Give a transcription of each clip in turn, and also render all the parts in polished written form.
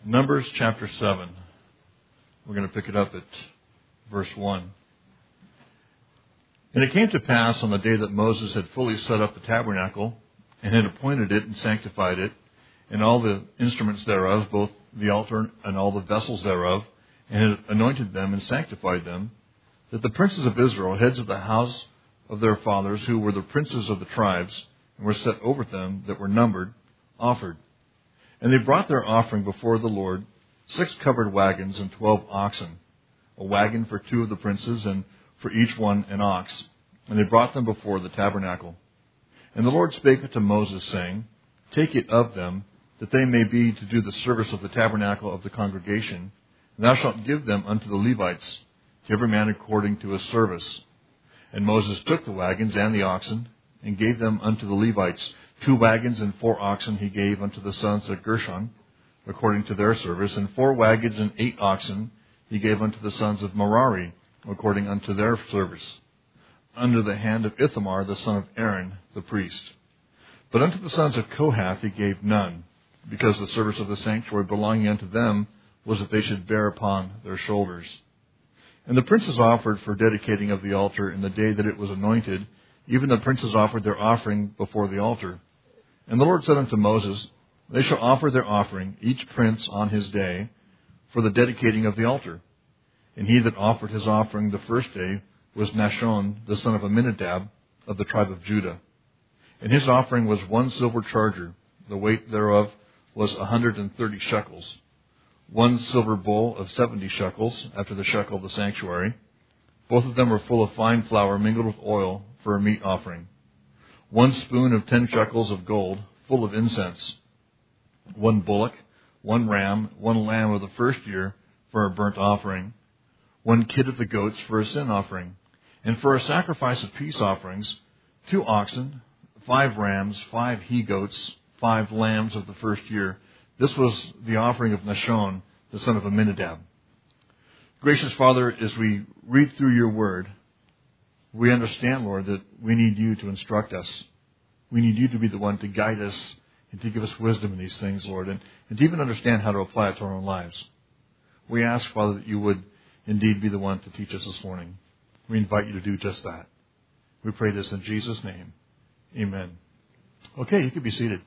Numbers chapter 7. We're going to pick it up at verse 1. And it came to pass on the day that Moses had fully set up the tabernacle, and had appointed it and sanctified it, and all the instruments thereof, both the altar and all the vessels thereof, and had anointed them and sanctified them, that the princes of Israel, heads of the house of their fathers, who were the princes of the tribes, and were set over them that were numbered, offered. And they brought their offering before the Lord, 6 covered wagons and 12 oxen, a wagon for 2 of the princes, and for each one an ox. And they brought them before the tabernacle. And the Lord spake unto Moses, saying, Take it of them, that they may be to do the service of the tabernacle of the congregation, and thou shalt give them unto the Levites, to every man according to his service. And Moses took the wagons and the oxen, and gave them unto the Levites. 2 wagons and 4 oxen he gave unto the sons of Gershon, according to their service, and 4 wagons and 8 oxen he gave unto the sons of Merari, according unto their service, under the hand of Ithamar the son of Aaron the priest. But unto the sons of Kohath he gave none, because the service of the sanctuary belonging unto them was that they should bear upon their shoulders. And the princes offered for dedicating of the altar in the day that it was anointed. Even the princes offered their offering before the altar. And the Lord said unto Moses, They shall offer their offering, each prince on his day, for the dedicating of the altar. And he that offered his offering the first day was Nashon, the son of Amminadab, of the tribe of Judah. And his offering was 1 silver charger, the weight thereof was 130 shekels. 1 silver bowl of 70 shekels, after the shekel of the sanctuary. Both of them were full of fine flour mingled with oil for a meat offering. 1 spoon of 10 shekels of gold, full of incense. 1 bullock, 1 ram, 1 lamb of the first year for a burnt offering. 1 kid of the goats for a sin offering. And for a sacrifice of peace offerings, 2 oxen, 5 rams, 5 he-goats, 5 lambs of the first year. This was the offering of Nashon, the son of Amminadab. Gracious Father, as we read through your word, we understand, Lord, that we need you to instruct us. We need you to be the one to guide us and to give us wisdom in these things, Lord, and to even understand how to apply it to our own lives. We ask, Father, that you would indeed be the one to teach us this morning. We invite you to do just that. We pray this in Jesus' name. Amen. Okay, you can be seated.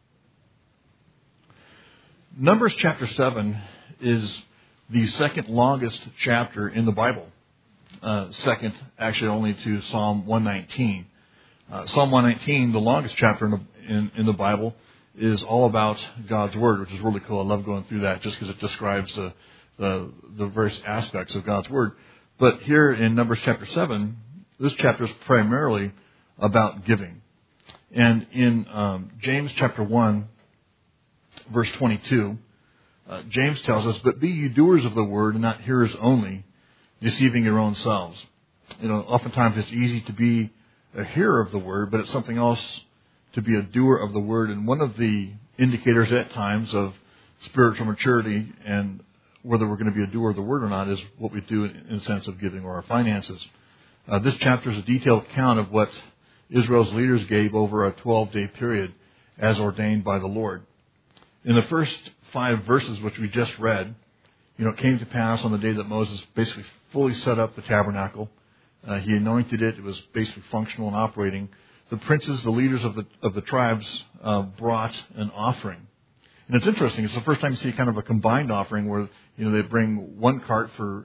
Numbers chapter 7 is the second longest chapter in the Bible. Second, actually, only to Psalm 119. Psalm 119, the longest chapter in the Bible, is all about God's Word, which is really cool. I love going through that just because it describes the various aspects of God's Word. But here in Numbers chapter 7, this chapter is primarily about giving. And in James chapter 1, verse 22, James tells us, But be ye doers of the word, and not hearers only, deceiving your own selves. You know, oftentimes it's easy to be a hearer of the word, but it's something else to be a doer of the word. And one of the indicators at times of spiritual maturity and whether we're going to be a doer of the word or not is what we do in the sense of giving or our finances. This chapter is a detailed account of what Israel's leaders gave over a 12-day period as ordained by the Lord. In the first 5 verses, which we just read, it came to pass on the day that Moses basically fully set up the tabernacle. He anointed it. It was basically functional and operating. The princes, the leaders of the tribes, brought an offering. And it's interesting. It's the first time you see kind of a combined offering where, they bring 1 cart for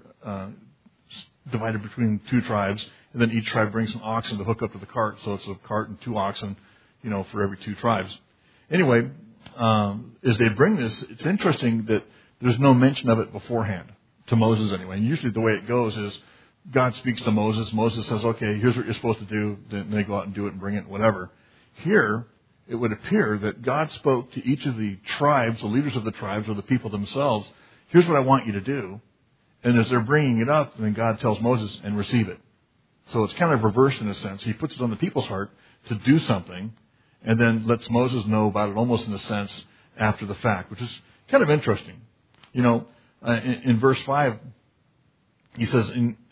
divided between 2 tribes, and then each tribe brings some oxen to hook up to the cart. So it's a cart and 2 oxen, for every 2 tribes. Anyway, as they bring this, it's interesting that there's no mention of it beforehand, to Moses anyway. And usually the way it goes is God speaks to Moses. Moses says, okay, here's what you're supposed to do. Then they go out and do it and bring it, whatever. Here, it would appear that God spoke to each of the tribes, the leaders of the tribes, or the people themselves, here's what I want you to do. And as they're bringing it up, then God tells Moses, and receive it. So it's kind of reversed in a sense. He puts it on the people's heart to do something, and then lets Moses know about it almost in a sense after the fact, which is kind of interesting. In verse 5, he says,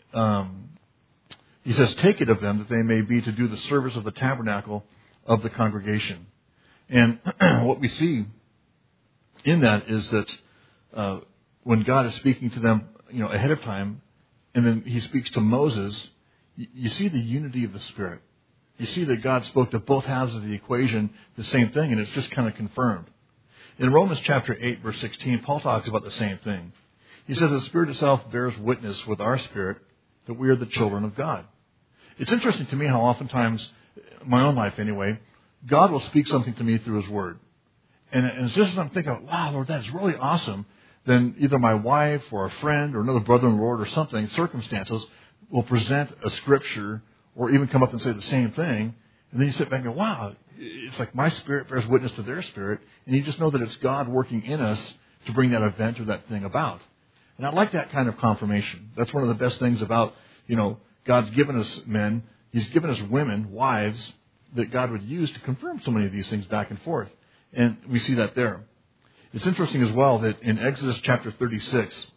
take it of them that they may be to do the service of the tabernacle of the congregation. And what we see in that is that when God is speaking to them, ahead of time, and then He speaks to Moses, you see the unity of the Spirit. You see that God spoke to both halves of the equation the same thing, and it's just kind of confirmed. In Romans chapter 8, verse 16, Paul talks about the same thing. He says, the Spirit itself bears witness with our spirit that we are the children of God. It's interesting to me how oftentimes, in my own life anyway, God will speak something to me through His Word. And it's just as I'm thinking, wow, Lord, that's really awesome. Then either my wife or a friend or another brother in the Lord or something, circumstances, will present a scripture or even come up and say the same thing. And then you sit back and go, wow, it's like my spirit bears witness to their spirit. And you just know that it's God working in us to bring that event or that thing about. And I like that kind of confirmation. That's one of the best things about, God's given us men. He's given us women, wives, that God would use to confirm so many of these things back and forth. And we see that there. It's interesting as well that in Exodus chapter 36,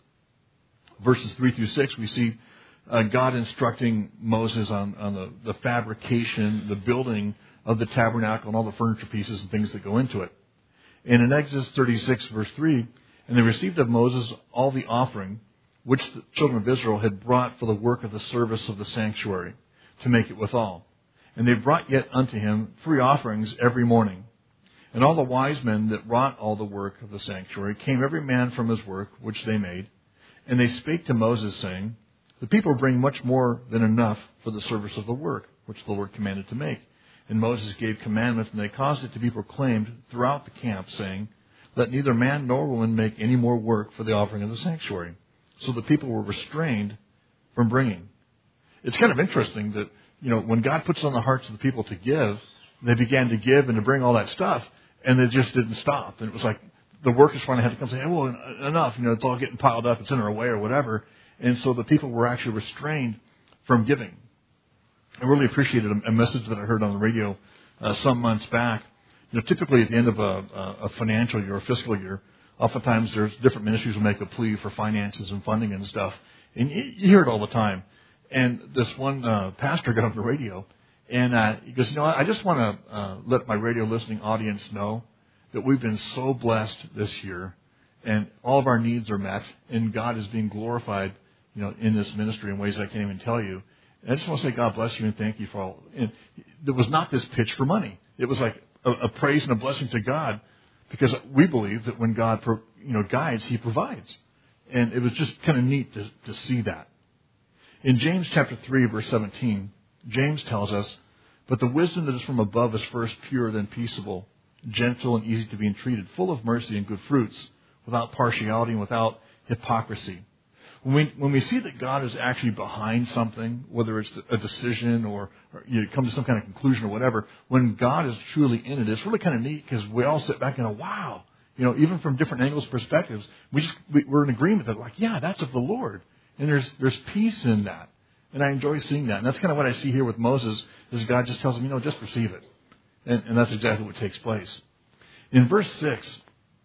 verses 3 through 6, we see God instructing Moses on the fabrication, the building of the tabernacle and all the furniture pieces and things that go into it. And in Exodus 36, verse 3, and they received of Moses all the offering which the children of Israel had brought for the work of the service of the sanctuary, to make it withal. And they brought yet unto him free offerings every morning. And all the wise men that wrought all the work of the sanctuary came every man from his work which they made. And they spake to Moses, saying, the people bring much more than enough for the service of the work which the Lord commanded to make. And Moses gave commandment, and they caused it to be proclaimed throughout the camp, saying, let neither man nor woman make any more work for the offering of the sanctuary. So the people were restrained from bringing. It's kind of interesting that, when God puts on the hearts of the people to give, they began to give and to bring all that stuff, and they just didn't stop. And it was like the workers finally had to come and say, hey, well, enough, it's all getting piled up, it's in our way or whatever. And so the people were actually restrained from giving. I really appreciated a message that I heard on the radio some months back. Typically at the end of a financial year or fiscal year, oftentimes there's different ministries will make a plea for finances and funding and stuff. And you hear it all the time. And this one pastor got on the radio, and he goes, I just want to let my radio listening audience know that we've been so blessed this year, and all of our needs are met, and God is being glorified, in this ministry in ways I can't even tell you. And I just want to say God bless you and thank you for all. And there was not this pitch for money. It was like a praise and a blessing to God, because we believe that when God guides, He provides. And it was just kind of neat to see that. In James chapter 3, verse 17, James tells us, but the wisdom that is from above is first pure, then peaceable, gentle and easy to be entreated, full of mercy and good fruits, without partiality and without hypocrisy. When we see that God is actually behind something, whether it's a decision or you come to some kind of conclusion or whatever, when God is truly in it, it's really kind of neat, because we all sit back and go, wow, even from different angles, perspectives, we're in agreement that, yeah, that's of the Lord. And there's peace in that. And I enjoy seeing that. And that's kind of what I see here with Moses, is God just tells him, just receive it. And that's exactly what takes place. In verse 6,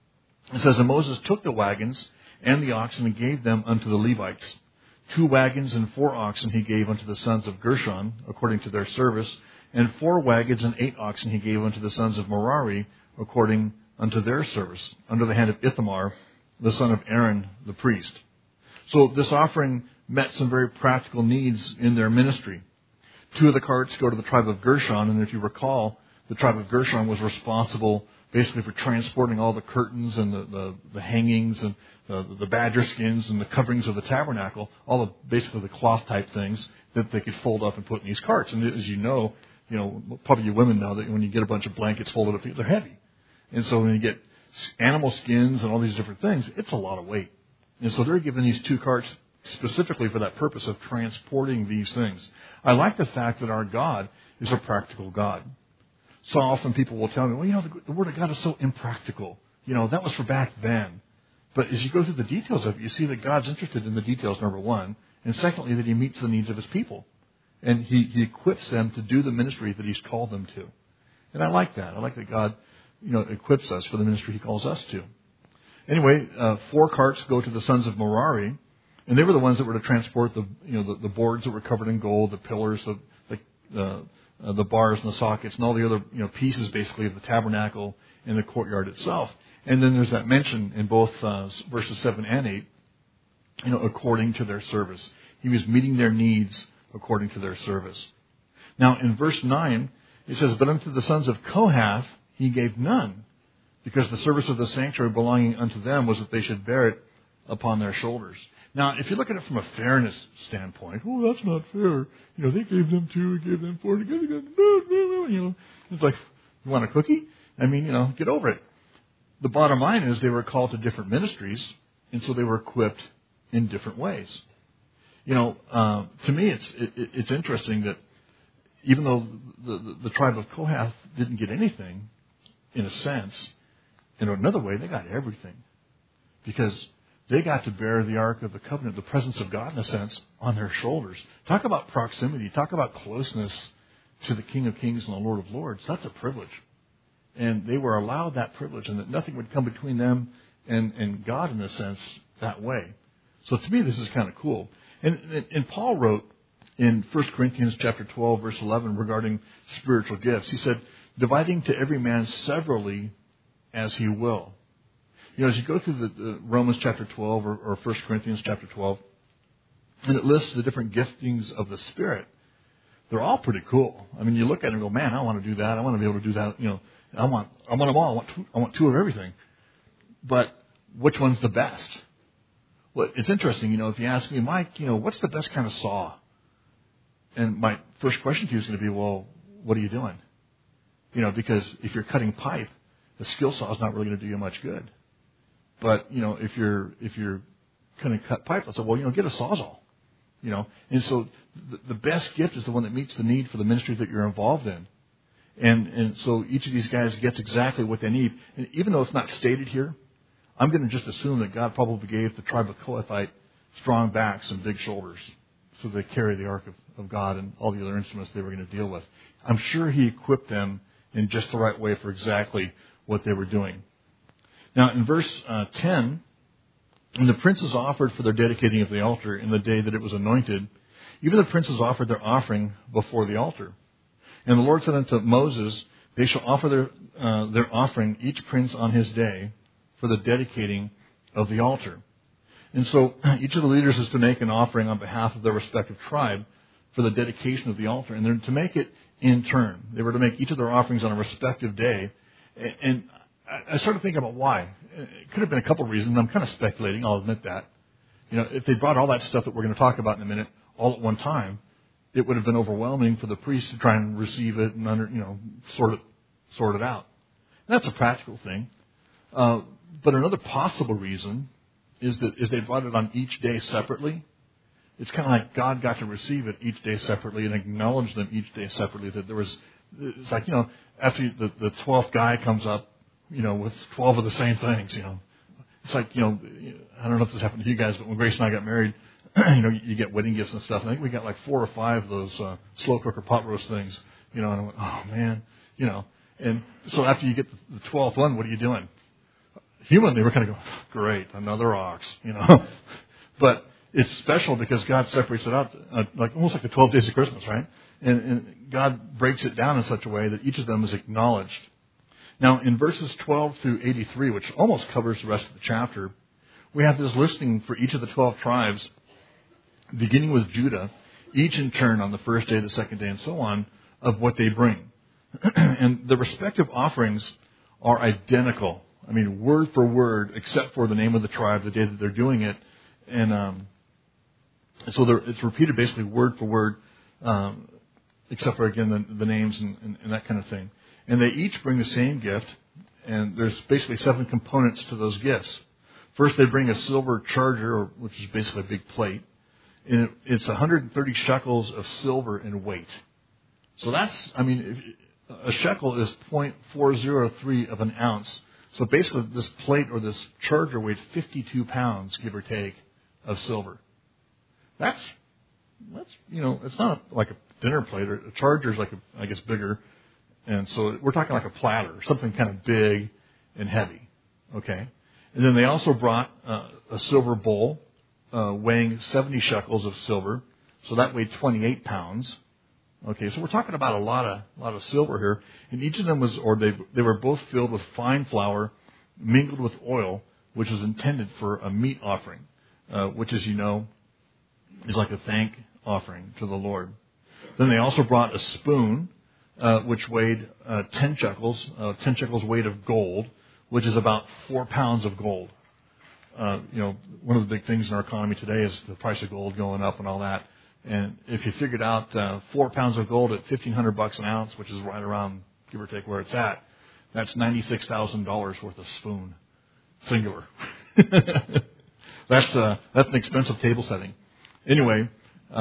it says, and Moses took the wagons and the oxen and gave them unto the Levites. 2 wagons and 4 oxen he gave unto the sons of Gershon, according to their service, and 4 wagons and 8 oxen he gave unto the sons of Merari, according unto their service, under the hand of Ithamar, the son of Aaron, the priest. So this offering met some very practical needs in their ministry. 2 of the carts go to the tribe of Gershon, and if you recall, the tribe of Gershon was responsible basically for transporting all the curtains and the hangings and the badger skins and the coverings of the tabernacle, all basically the cloth type things that they could fold up and put in these carts. And as you know, probably you women know that when you get a bunch of blankets folded up, they're heavy. And so when you get animal skins and all these different things, it's a lot of weight. And so they're given these 2 carts specifically for that purpose of transporting these things. I like the fact that our God is a practical God. So often people will tell me, the Word of God is so impractical. That was for back then. But as you go through the details of it, you see that God's interested in the details, number one. And secondly, that He meets the needs of His people. And He equips them to do the ministry that He's called them to. And I like that. I like that God, equips us for the ministry He calls us to. Anyway, 4 carts go to the sons of Merari. And they were the ones that were to transport the boards that were covered in gold, the pillars, the bars and the sockets, and all the other pieces basically of the tabernacle and the courtyard itself. And then there's that mention in both verses 7 and 8, according to their service. He was meeting their needs according to their service. Now, in verse 9, it says, but unto the sons of Kohath he gave none, because the service of the sanctuary belonging unto them was that they should bear it upon their shoulders. Now, if you look at it from a fairness standpoint, that's not fair. They gave them 2, gave them 4, It's like, you want a cookie? Get over it. The bottom line is they were called to different ministries, and so they were equipped in different ways. To me, it's interesting that even though the tribe of Kohath didn't get anything, in a sense, in another way, they got everything. Because they got to bear the Ark of the Covenant, the presence of God, in a sense, on their shoulders. Talk about proximity. Talk about closeness to the King of Kings and the Lord of Lords. That's a privilege. And they were allowed that privilege, and that nothing would come between them and God, in a sense, that way. So to me, this is kind of cool. And Paul wrote in 1 Corinthians chapter 12, verse 11, regarding spiritual gifts. He said, dividing to every man severally as he will. As you go through the Romans chapter 12 or 1 Corinthians chapter 12, and it lists the different giftings of the Spirit, they're all pretty cool. You look at it and go, man, I want to do that. I want to be able to do that. I want them all. I want 2 of everything. But which one's the best? Well, it's interesting, if you ask me, Mike, what's the best kind of saw? And my first question to you is going to be, well, what are you doing? Because if you're cutting pipe, the skill saw is not really going to do you much good. But, if you're going to cut pipe, I'll say, well, get a Sawzall. And so the best gift is the one that meets the need for the ministry that you're involved in. And so each of these guys gets exactly what they need. And even though it's not stated here, I'm going to just assume that God probably gave the tribe of Kohathite strong backs and big shoulders so they carry the Ark of God and all the other instruments they were going to deal with. I'm sure he equipped them in just the right way for exactly what they were doing. Now, in verse 10, when the princes offered for their dedicating of the altar in the day that it was anointed, even the princes offered their offering before the altar. And the Lord said unto Moses, they shall offer their offering, each prince on his day, for the dedicating of the altar. And so each of the leaders is to make an offering on behalf of their respective tribe for the dedication of the altar. And they're to make it in turn. They were to make each of their offerings on a respective day. And I started thinking about why. It could have been a couple of reasons. I'm kind of speculating. I'll admit that. If they brought all that stuff that we're going to talk about in a minute all at one time, it would have been overwhelming for the priests to try and receive it and sort it out. And that's a practical thing. But another possible reason is they brought it on each day separately. It's kind of like God got to receive it each day separately and acknowledge them each day separately. That it's like, after the 12th guy comes up, with 12 of the same things, It's like, I don't know if this happened to you guys, but when Grace and I got married, you get wedding gifts and stuff. I think we got like 4 or 5 of those slow cooker pot roast things, and I went, oh man, And so after you get the 12th one, what are you doing? Humanly, we're kind of going, great, another ox, But it's special because God separates it out, almost like the 12 days of Christmas, right? And God breaks it down in such a way that each of them is acknowledged. Now, in verses 12 through 83, which almost covers the rest of the chapter, we have this listing for each of the 12 tribes, beginning with Judah, each in turn on the first day, the second day, and so on, of what they bring. And the respective offerings are identical. Word for word, except for the name of the tribe, the day that they're doing it. And so it's repeated basically word for word, except for, again, the names and that kind of thing. And they each bring the same gift, and there's basically 7 components to those gifts. First, they bring a silver charger, which is basically a big plate. And it's 130 shekels of silver in weight. So that's, a shekel is 0.403 of an ounce. So basically, this plate or this charger weighed 52 pounds, give or take, of silver. That's it's not like a dinner plate. Or a charger is I guess, bigger. And so we're talking like a platter, something kind of big and heavy. Okay? And then they also brought a silver bowl weighing 70 shekels of silver. So that weighed 28 pounds. Okay, so we're talking about a lot of silver here. And each of them they were both filled with fine flour, mingled with oil, which was intended for a meat offering, which, as you know, is like a thank offering to the Lord. Then they also brought a spoon, which weighed 10 shekels, 10 shekels weight of gold, which is about 4 pounds of gold. One of the big things in our economy today is the price of gold going up and all that. And if you figured out 4 pounds of gold at $1,500 an ounce, which is right around, give or take, where it's at, that's $96,000 worth of spoon, singular. That's an expensive table setting. Anyway,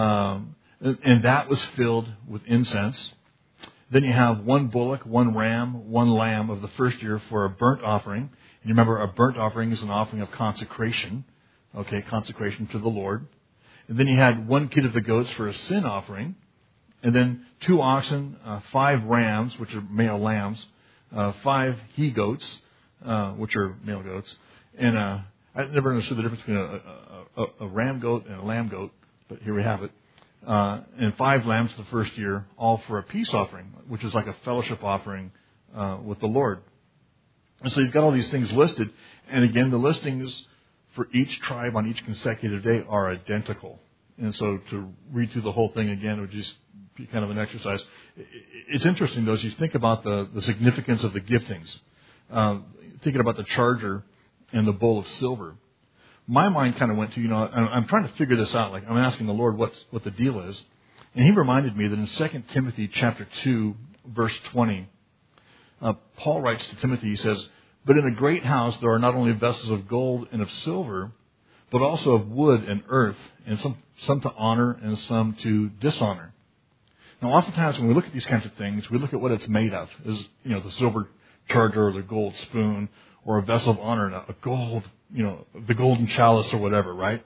and that was filled with incense. Then you have 1 bullock, 1 ram, 1 lamb of the first year for a burnt offering. And you remember, a burnt offering is an offering of consecration. Okay, consecration to the Lord. And then you had 1 kid of the goats for a sin offering. And then 2 oxen, 5 rams, which are male lambs, 5 he-goats, which are male goats. And I never understood the difference between a ram goat and a lamb goat, but here we have it. And 5 lambs the first year, all for a peace offering, which is like a fellowship offering with the Lord. And so you've got all these things listed. And again, the listings for each tribe on each consecutive day are identical. And so to read through the whole thing again would just be kind of an exercise. It's interesting, though, as you think about the significance of the giftings, thinking about the charger and the bowl of silver. My mind kind of went to, I'm trying to figure this out. Like, I'm asking the Lord what the deal is. And he reminded me that in 2 Timothy chapter 2, verse 20, Paul writes to Timothy, he says, "But in a great house there are not only vessels of gold and of silver, but also of wood and earth, and some to honor and some to dishonor." Now, oftentimes when we look at these kinds of things, we look at what it's made of. Is the silver charger or the gold spoon, or a vessel of honor, a gold, the golden chalice or whatever, right?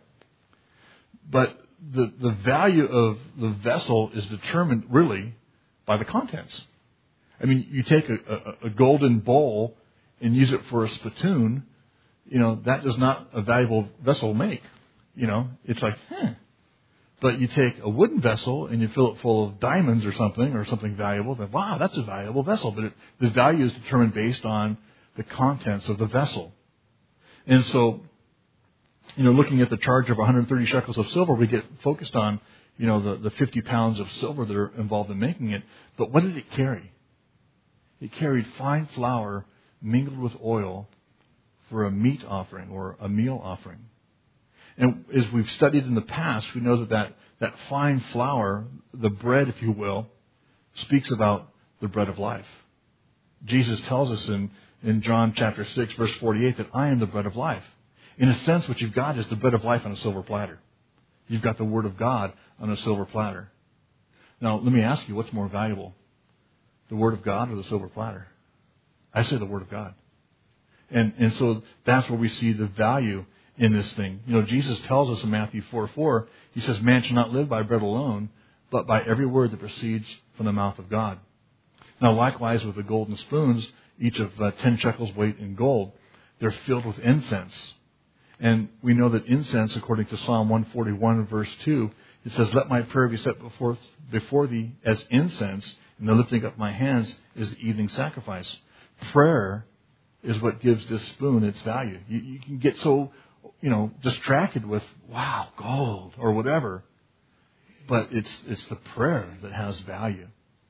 But the value of the vessel is determined really by the contents. I mean, you take a golden bowl and use it for a spittoon, that does not a valuable vessel make. It's like, But you take a wooden vessel and you fill it full of diamonds or something valuable, then wow, that's a valuable vessel. But the value is determined based on the contents of the vessel. And so, looking at the charge of 130 shekels of silver, we get focused on, the 50 pounds of silver that are involved in making it. But what did it carry? It carried fine flour mingled with oil for a meat offering or a meal offering. And as we've studied in the past, we know that fine flour, the bread, if you will, speaks about the bread of life. Jesus tells us in John chapter 6, verse 48, that I am the bread of life. In a sense, what you've got is the bread of life on a silver platter. You've got the Word of God on a silver platter. Now, let me ask you, what's more valuable? The Word of God or the silver platter? I say the Word of God. And so that's where we see the value in this thing. Jesus tells us in Matthew 4:4, he says, "Man shall not live by bread alone, but by every word that proceeds from the mouth of God." Now, likewise with the golden spoons, each of 10 shekels weight in gold, they're filled with incense. And we know that incense, according to Psalm 141, verse 2, it says, "Let my prayer be set before thee as incense, and the lifting up my hands is the evening sacrifice." Prayer is what gives this spoon its value. You can get so, distracted with, wow, gold or whatever, but it's the prayer that has value.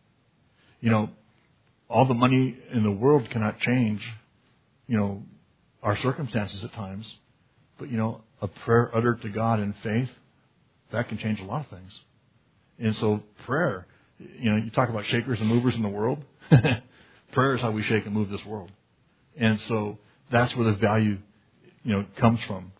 All the money in the world cannot change, our circumstances at times. But, a prayer uttered to God in faith, that can change a lot of things. And so prayer, you talk about shakers and movers in the world. Prayer is how we shake and move this world. And so that's where the value, comes from.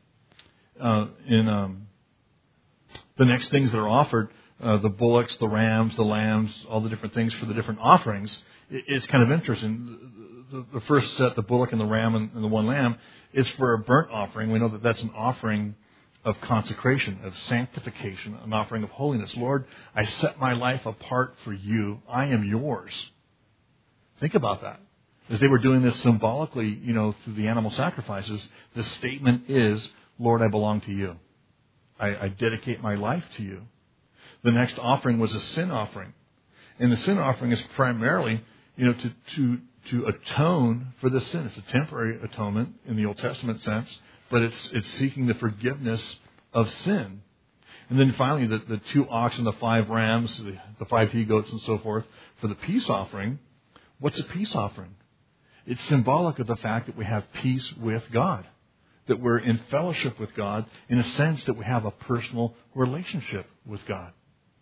The next things that are offered, the bullocks, the rams, the lambs, all the different things for the different offerings, it's kind of interesting. The first set, the bullock and the ram and the 1 lamb, is for a burnt offering. We know that that's an offering of consecration, of sanctification, an offering of holiness. Lord, I set my life apart for you. I am yours. Think about that. As they were doing this symbolically, through the animal sacrifices, the statement is, Lord, I belong to you. I dedicate my life to you. The next offering was a sin offering. And the sin offering is primarily, to to atone for the sin. It's a temporary atonement in the Old Testament sense, but it's seeking the forgiveness of sin. And then finally, the 2 oxen, the 5 rams, the 5 he-goats and so forth for the peace offering. What's a peace offering? It's symbolic of the fact that we have peace with God, that we're in fellowship with God in a sense that we have a personal relationship with God.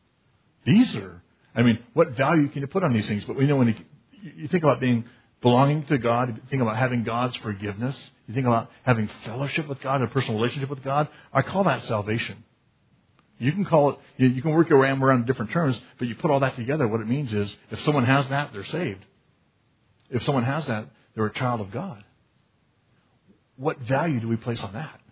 What value can you put on these things? But we know when you think about belonging to God, you think about having God's forgiveness, you think about having fellowship with God, a personal relationship with God, I call that salvation. You can call it, you can work your way around different terms, but you put all that together, what it means is, if someone has that, they're saved. If someone has that, they're a child of God. What value do we place on that?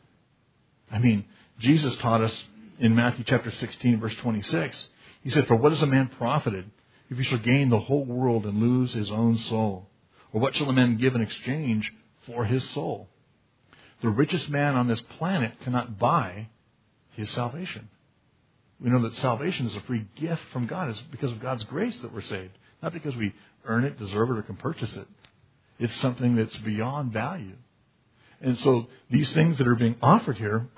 Jesus taught us in Matthew chapter 16, verse 26, He said, "For what is a man profited if he shall gain the whole world and lose his own soul? Or what shall a man give in exchange for his soul? The richest man on this planet cannot buy his salvation." We know that salvation is a free gift from God. It's because of God's grace that we're saved. Not because we earn it, deserve it, or can purchase it. It's something that's beyond value. And so these things that are being offered here,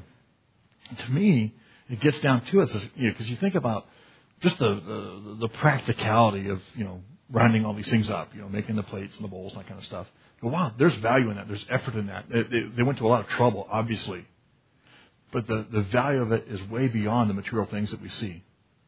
to me, it gets down to it. Because you think about just the practicality of, rounding all these things up, making the plates and the bowls and that kind of stuff. Go, wow, there's value in that. There's effort in that. They went to a lot of trouble, obviously. But the value of it is way beyond the material things that we see.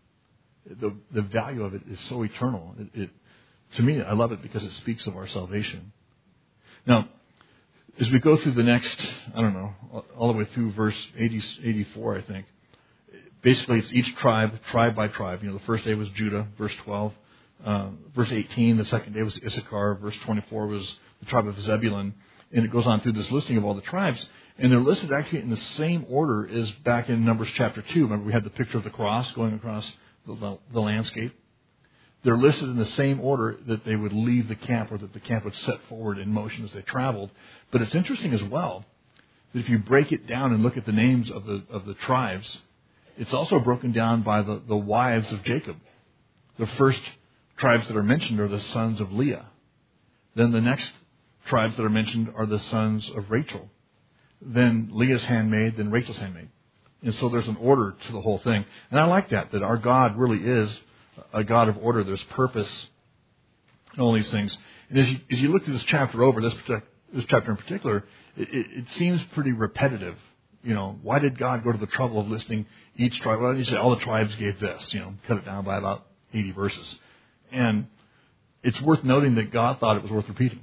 The value of it is so eternal. To me, I love it because it speaks of our salvation. Now, as we go through the next, all the way through verse 84, I think, basically it's each tribe by tribe. The first day was Judah, verse 12. Verse 18, the second day was Issachar. Verse 24 was the tribe of Zebulun. And it goes on through this listing of all the tribes. And they're listed actually in the same order as back in Numbers chapter 2. Remember, we had the picture of the cross going across the landscape. They're listed in the same order that they would leave the camp, or that the camp would set forward in motion as they traveled. But it's interesting as well that if you break it down and look at the names of the tribes, it's also broken down by the wives of Jacob. The first tribes that are mentioned are the sons of Leah. Then the next tribes that are mentioned are the sons of Rachel. Then Leah's handmaid, then Rachel's handmaid. And so there's an order to the whole thing. And I like that our God really is a God of order. There's purpose in all these things. And as you look through this chapter over, this chapter in particular, it seems pretty repetitive. Why did God go to the trouble of listing each tribe? Well, you say all the tribes gave this, cut it down by about 80 verses. And it's worth noting that God thought it was worth repeating.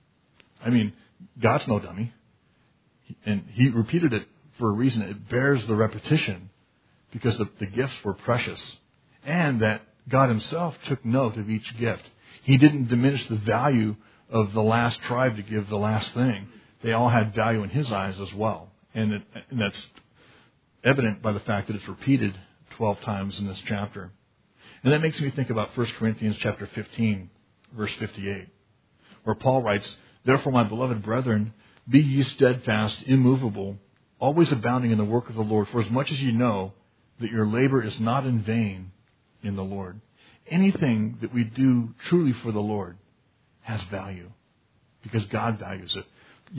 God's no dummy. And He repeated it for a reason. It bears the repetition because the gifts were precious. And that God Himself took note of each gift. He didn't diminish the value of the last tribe to give the last thing. They all had value in His eyes as well. And that's evident by the fact that it's repeated 12 times in this chapter. And that makes me think about 1 Corinthians chapter 15, verse 58, where Paul writes, "Therefore, my beloved brethren, be ye steadfast, immovable, always abounding in the work of the Lord, for as much as ye know that your labor is not in vain in the Lord." Anything that we do truly for the Lord has value because God values it.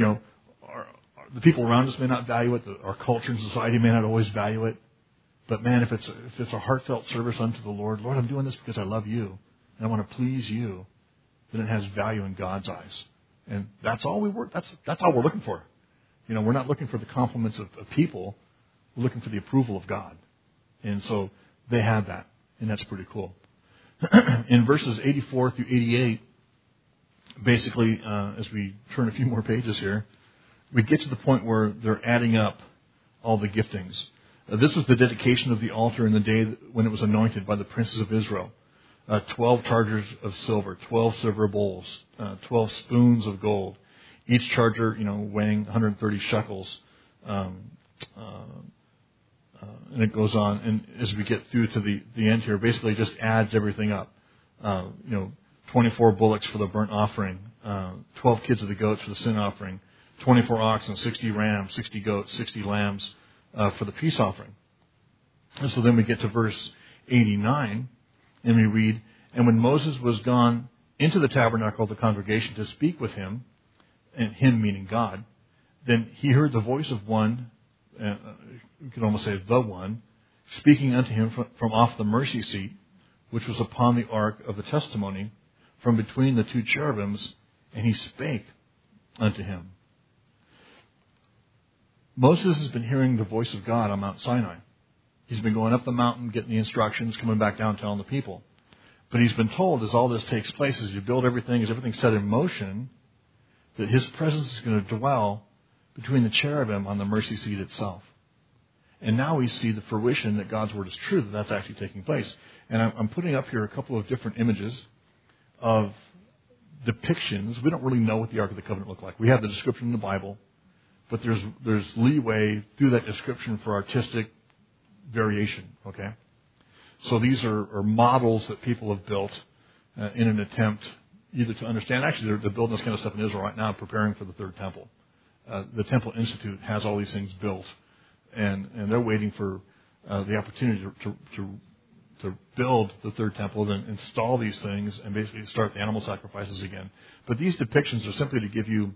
The people around us may not value it. Our culture and society may not always value it. But man, if it's a heartfelt service unto the Lord, I'm doing this because I love you and I want to please you, then it has value in God's eyes. And that's all we work. That's all we're looking for. We're not looking for the compliments of people. We're looking for the approval of God. And so they have that, and that's pretty cool. In verses 84 through 88, basically, as we turn a few more pages here, we get to the point where they're adding up all the giftings. This was the dedication of the altar in the day when it was anointed by the princes of Israel. 12 chargers of silver, 12 silver bowls, 12 spoons of gold. Each charger, weighing 130 shekels. And it goes on. And as we get through to the end here, basically it just adds everything up. 24 bullocks for the burnt offering, 12 kids of the goats for the sin offering, 24 oxen, 60 rams, 60 goats, 60 lambs for the peace offering. And so then we get to verse 89, and we read, "And when Moses was gone into the tabernacle of the congregation to speak with him, and him meaning God, then he heard the voice of one, you could almost say the one, speaking unto him from off the mercy seat, which was upon the ark of the testimony, from between the two cherubims, and he spake unto him. Moses has been hearing the voice of God on Mount Sinai. He's been going up the mountain, getting the instructions, coming back down, telling the people. But he's been told, as all this takes place, as you build everything, as everything's set in motion, that his presence is going to dwell between the cherubim on the mercy seat itself. And now we see the fruition that God's word is true, that that's actually taking place. And I'm putting up here a couple of different images of depictions. We don't really know what the Ark of the Covenant looked like. We have the description in the Bible, but there's leeway through that description for artistic variation, okay? So these are models that people have built in an attempt either to understand. Actually, they're building this kind of stuff in Israel right now, preparing for the Third Temple. The Temple Institute has all these things built, and they're waiting for the opportunity to build the Third Temple, then install these things, and basically start the animal sacrifices again. But these depictions are simply to give you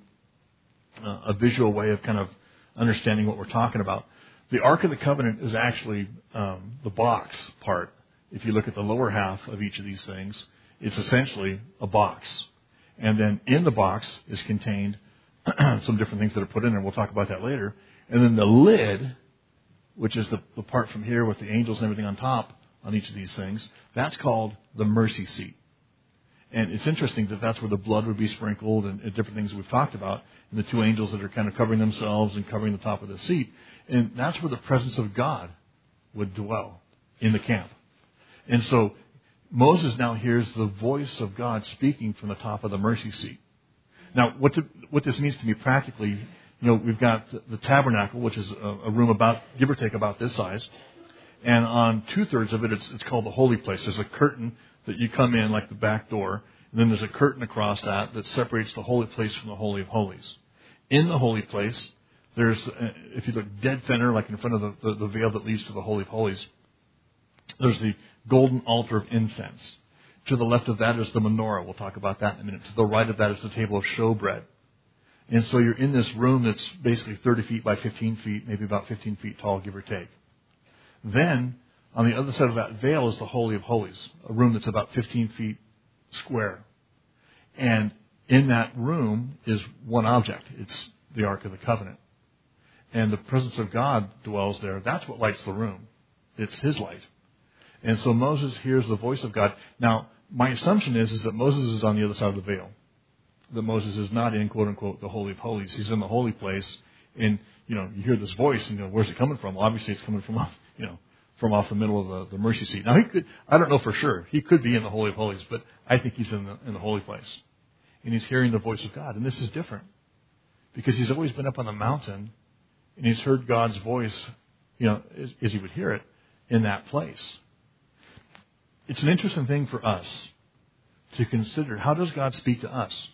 a visual way of kind of understanding what we're talking about. The Ark of the Covenant is actually the box part. If you look at the lower half of each of these things, it's essentially a box. And then in the box is contained some different things that are put in there. We'll talk about that later. And then the lid, which is the part from here with the angels and everything on top on each of these things, that's called the mercy seat. And it's interesting that that's where the blood would be sprinkled and different things we've talked about. And the two angels that are kind of covering themselves and covering the top of the seat. And that's where the presence of God would dwell in the camp. And so Moses now hears the voice of God speaking from the top of the mercy seat. Now, what this means to me practically, we've got the tabernacle, which is a room about, give or take, about this size. And on 2/3 of it, it's called the holy place. There's a curtain that you come in like the back door. And then there's a curtain across that separates the holy place from the Holy of Holies. In the holy place, there's, if you look dead center, like in front of the veil that leads to the Holy of Holies, there's the golden altar of incense. To the left of that is the menorah. We'll talk about that in a minute. To the right of that is the table of showbread. And so you're in this room that's basically 30 feet by 15 feet, maybe about 15 feet tall, give or take. Then, on the other side of that veil is the Holy of Holies, a room that's about 15 feet square. And in that room is one object. It's the Ark of the Covenant. And the presence of God dwells there. That's what lights the room. It's His light. And so Moses hears the voice of God. Now, my assumption is that Moses is on the other side of the veil. That Moses is not in, quote unquote, the Holy of Holies. He's in the holy place. And, you hear this voice and where's it coming from? Well, obviously it's coming from, from off the middle of the mercy seat. Now, I don't know for sure. He could be in the Holy of Holies, but I think he's in the holy place. And he's hearing the voice of God. And this is different. Because he's always been up on the mountain and he's heard God's voice, as he would hear it, in that place. It's an interesting thing for us to consider. How does God speak to us?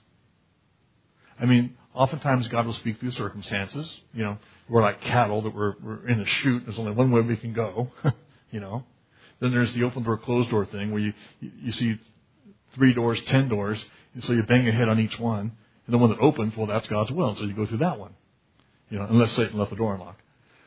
I mean, oftentimes God will speak through circumstances. We're like cattle that we're in a chute. There's only one way we can go. Then there's the open door, closed door thing where you see 3 doors, 10 doors, and so you bang your head on each one. And the one that opens, well, that's God's will. And so you go through that one. Unless Satan left the door unlocked.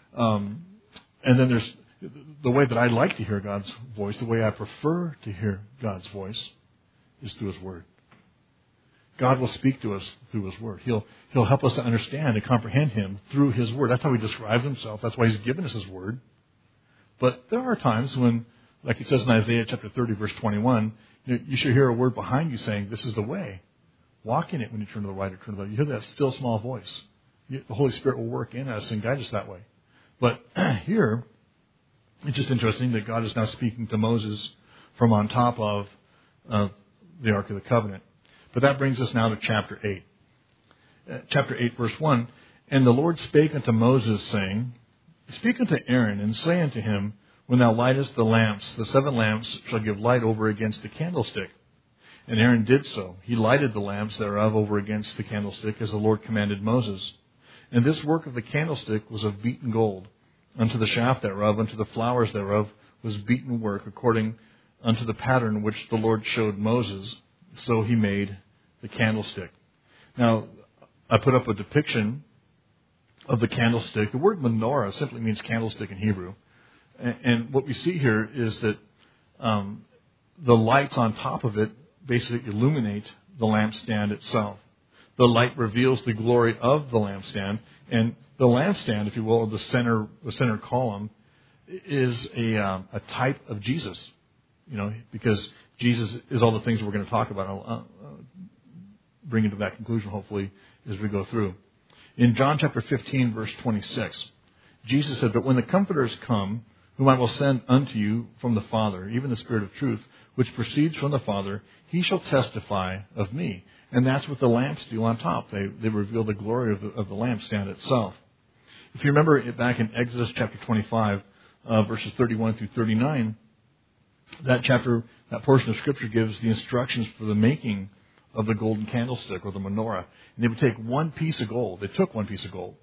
And then there's the way that I like to hear God's voice, the way I prefer to hear God's voice is through His Word. God will speak to us through His Word. He'll help us to understand and comprehend Him through His Word. That's how He describes Himself. That's why He's given us His Word. But there are times when, like it says in Isaiah chapter 30, verse 21, you should hear a word behind you saying, this is the way. Walk in it when you turn to the right or turn to the left. You hear that still small voice. The Holy Spirit will work in us and guide us that way. But here, it's just interesting that God is now speaking to Moses from on top of the Ark of the Covenant. But that brings us now to chapter 8. Chapter 8, verse 1. And the Lord spake unto Moses, saying, Speak unto Aaron, and say unto him, When thou lightest the lamps, the 7 lamps shall give light over against the candlestick. And Aaron did so. He lighted the lamps thereof over against the candlestick, as the Lord commanded Moses. And this work of the candlestick was of beaten gold. Unto the shaft thereof, unto the flowers thereof, was beaten work, according unto the pattern which the Lord showed Moses. so he made the candlestick. Now, I put up a depiction of the candlestick. The word menorah simply means candlestick in Hebrew. And what we see here is that the lights on top of it basically illuminate the lampstand itself. The light reveals the glory of the lampstand, and the lampstand, if you will, the center column, is a type of Jesus. Because Jesus is all the things we're going to talk about. I'll bring it to that conclusion, hopefully, as we go through. In John chapter 15, verse 26, Jesus said, "But when the Comforters come, whom I will send unto you from the Father, even the Spirit of truth, which proceeds from the Father, he shall testify of me." And that's what the lamps do on top. They reveal the glory of the lampstand itself. If you remember back in Exodus chapter 25, verses 31 through 39, that portion of Scripture gives the instructions for the making of the golden candlestick or the menorah. And they would take one piece of gold. They took one piece of gold.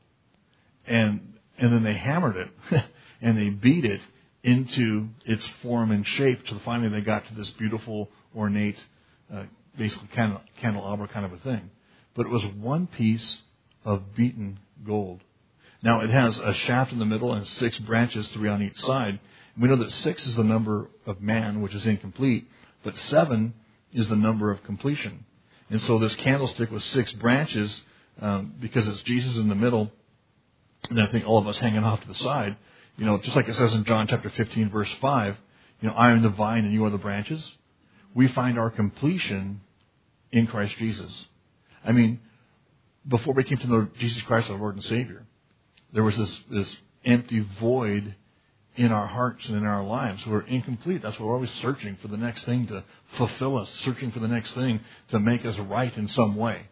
And then they hammered it and they beat it into its form and shape till finally they got to this beautiful, ornate, basically candelabra kind of a thing. But it was one piece of beaten gold. Now it has a shaft in the middle and 6 branches, 3 on each side. We know that 6 is the number of man, which is incomplete, but 7 is the number of completion. And so this candlestick with 6 branches, because it's Jesus in the middle, and I think all of us hanging off to the side, just like it says in John chapter 15, verse 5, I am the vine and you are the branches. We find our completion in Christ Jesus. I mean, before we came to know Jesus Christ, our Lord and Savior, there was this empty void in our hearts and in our lives. We're incomplete. That's why we're always searching for the next thing to fulfill us, searching for the next thing to make us right in some way.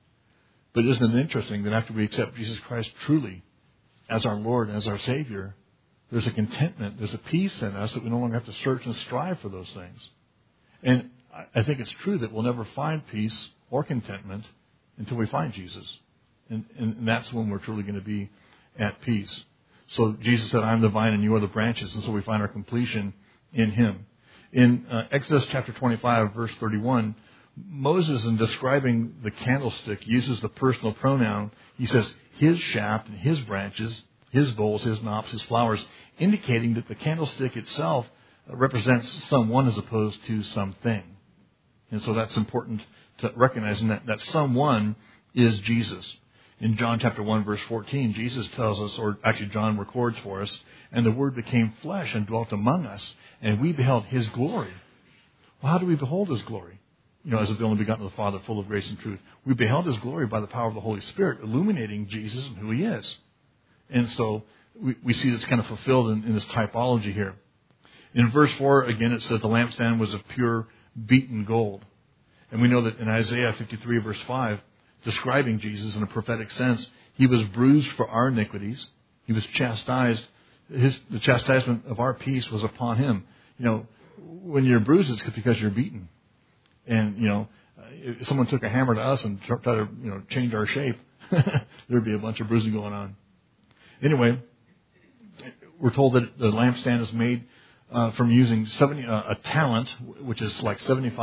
But isn't it interesting that after we accept Jesus Christ truly as our Lord and as our Savior, there's a contentment, there's a peace in us that we no longer have to search and strive for those things. And I think it's true that we'll never find peace or contentment until we find Jesus. And that's when we're truly going to be at peace. So Jesus said, "I am the vine and you are the branches." And so we find our completion in Him. In Exodus chapter 25, verse 31, Moses, in describing the candlestick, uses the personal pronoun. He says, his shaft and his branches, his bowls, his knops, his flowers, indicating that the candlestick itself represents someone as opposed to something. And so that's important to recognize, and that someone is Jesus. In John chapter 1, verse 14, Jesus tells us, or actually John records for us, "And the Word became flesh and dwelt among us, and we beheld His glory." Well, how do we behold His glory? As of the only begotten of the Father, full of grace and truth. We beheld His glory by the power of the Holy Spirit, illuminating Jesus and who He is. And so we see this kind of fulfilled in this typology here. In verse 4, again, it says the lampstand was of pure beaten gold. And we know that in Isaiah 53, verse 5, describing Jesus in a prophetic sense, He was bruised for our iniquities. He was chastised. The chastisement of our peace was upon Him. When you're bruised, it's because you're beaten. And, if someone took a hammer to us and tried to, change our shape, there'd be a bunch of bruising going on. Anyway, we're told that the lampstand is made from using a talent, which is like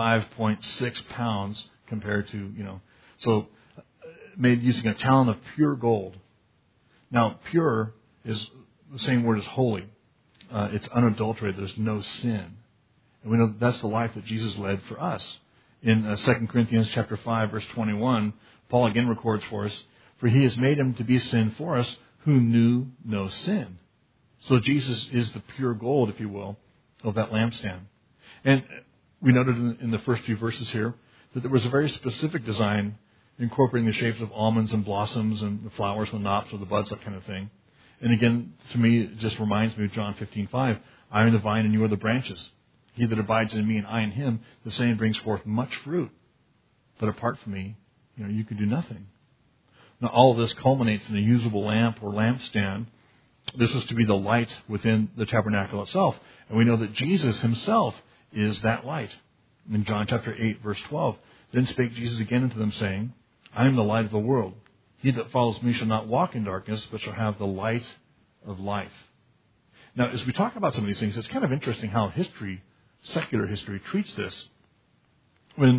75.6 pounds compared to, so made using a talent of pure gold. Now, pure is the same word as holy. It's unadulterated. There's no sin. And we know that's the life that Jesus led for us. In 2 Corinthians chapter 5, verse 21, Paul again records for us, "For He has made Him to be sin for us who knew no sin." So Jesus is the pure gold, if you will, of that lampstand. And we noted in the first few verses here that there was a very specific design incorporating the shapes of almonds and blossoms and the flowers and the knops or the buds, that kind of thing. And again, to me, it just reminds me of John 15:5. "I am the vine and you are the branches. He that abides in me and I in him, the same brings forth much fruit. But apart from me, you can do nothing." Now, all of this culminates in a usable lamp or lampstand. This is to be the light within the tabernacle itself. And we know that Jesus Himself is that light. In John chapter 8, verse 12, "Then spake Jesus again unto them, saying, I am the light of the world. He that follows me shall not walk in darkness, but shall have the light of life." Now, as we talk about some of these things, it's kind of interesting how secular history treats this. When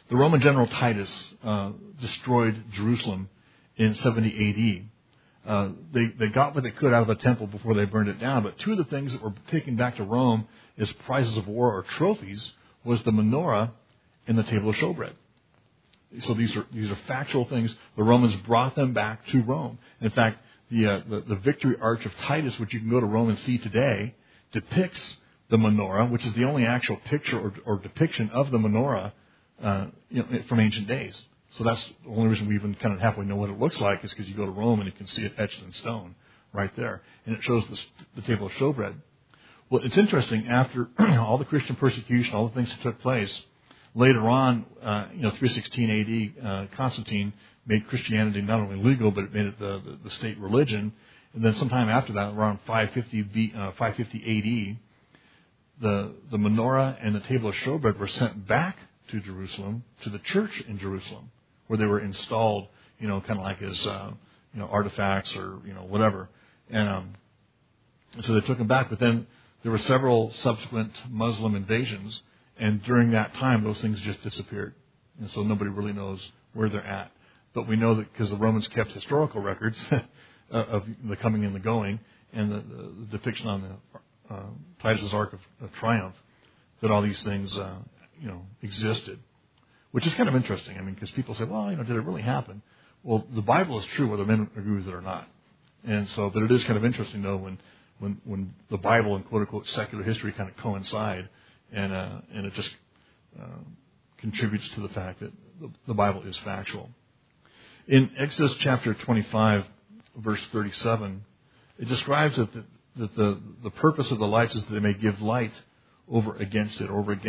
The Roman general Titus destroyed Jerusalem in 70 AD. They got what they could out of the temple before they burned it down. But two of the things that were taken back to Rome as prizes of war or trophies was the menorah and the table of showbread. So these are factual things. The Romans brought them back to Rome. In fact, the victory arch of Titus, which you can go to Rome and see today, depicts the menorah, which is the only actual picture or depiction of the menorah from ancient days. So that's the only reason we even kind of halfway know what it looks like is because you go to Rome and you can see it etched in stone right there. And it shows the table of showbread. Well, it's interesting, after all the Christian persecution, all the things that took place, later on, 316 AD, Constantine made Christianity not only legal, but it made it the state religion. And then sometime after that, around 550 AD, the menorah and the table of showbread were sent back to Jerusalem, to the church in Jerusalem, where they were installed, kind of like as artifacts or whatever. And so they took them back. But then there were several subsequent Muslim invasions, and during that time, those things just disappeared. And so nobody really knows where they're at. But we know that because the Romans kept historical records of the coming and the going, and the depiction on the Titus' Ark of Triumph, that all these things, existed. Which is kind of interesting. I mean, because people say, well, did it really happen? Well, the Bible is true whether men agree with it or not. And so, but it is kind of interesting, though, when the Bible and quote-unquote secular history kind of coincide, and it just contributes to the fact that the Bible is factual. In Exodus chapter 25, verse 37, it describes that the purpose of the lights is that they may give light over against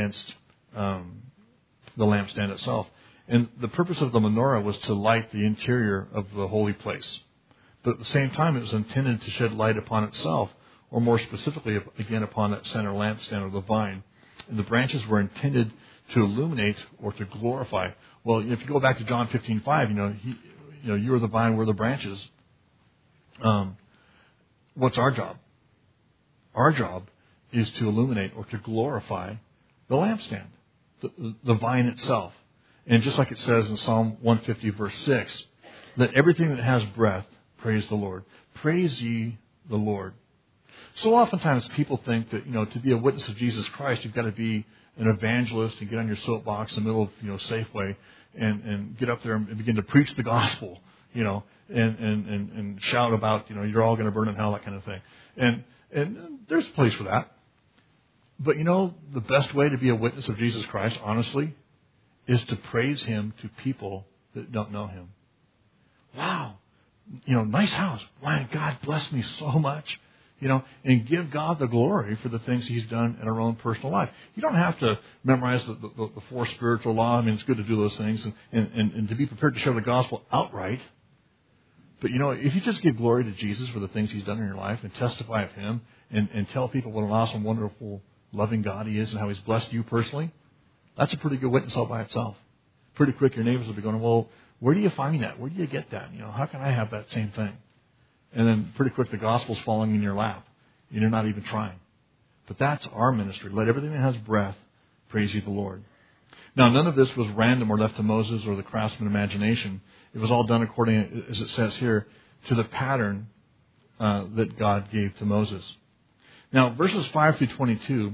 the lampstand itself. And the purpose of the menorah was to light the interior of the holy place. But at the same time, it was intended to shed light upon itself, or more specifically, again, upon that center lampstand or the vine. And the branches were intended to illuminate or to glorify. Well, if you go back to John 15:5, you are the vine, we're the branches. What's our job? Our job is to illuminate or to glorify the lampstand, the vine itself. And just like it says in Psalm 150, verse 6, let everything that has breath praise the Lord. Praise ye the Lord. So oftentimes people think that, to be a witness of Jesus Christ, you've got to be an evangelist and get on your soapbox in the middle of, Safeway and get up there and begin to preach the gospel, and shout about, you're all going to burn in hell, that kind of thing. And there's a place for that. But the best way to be a witness of Jesus Christ, honestly, is to praise Him to people that don't know Him. Wow. Nice house. Why, God bless me so much. And give God the glory for the things He's done in our own personal life. You don't have to memorize the four spiritual laws. I mean, it's good to do those things and to be prepared to share the gospel outright. But, if you just give glory to Jesus for the things He's done in your life and testify of Him and tell people what an awesome, wonderful, loving God He is and how He's blessed you personally, that's a pretty good witness all by itself. Pretty quick, your neighbors will be going, well, where do you find that? Where do you get that? How can I have that same thing? And then pretty quick, the gospel's falling in your lap. And you're not even trying. But that's our ministry. Let everything that has breath praise ye the Lord. Now, none of this was random or left to Moses or the craftsman imagination. It was all done according, as it says here, to the pattern that God gave to Moses. Now, verses 5 through 22,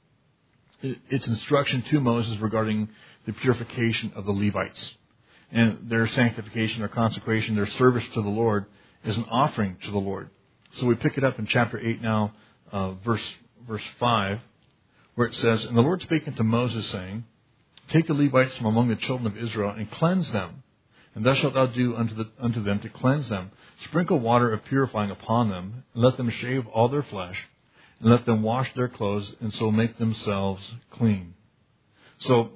it's instruction to Moses regarding the purification of the Levites and their sanctification, their consecration, their service to the Lord is an offering to the Lord. So we pick it up in chapter 8 now, verse 5, where it says, and the Lord spake unto Moses, saying, take the Levites from among the children of Israel and cleanse them. And thus shalt thou do unto them to cleanse them. Sprinkle water of purifying upon them, and let them shave all their flesh, and let them wash their clothes, and so make themselves clean. So,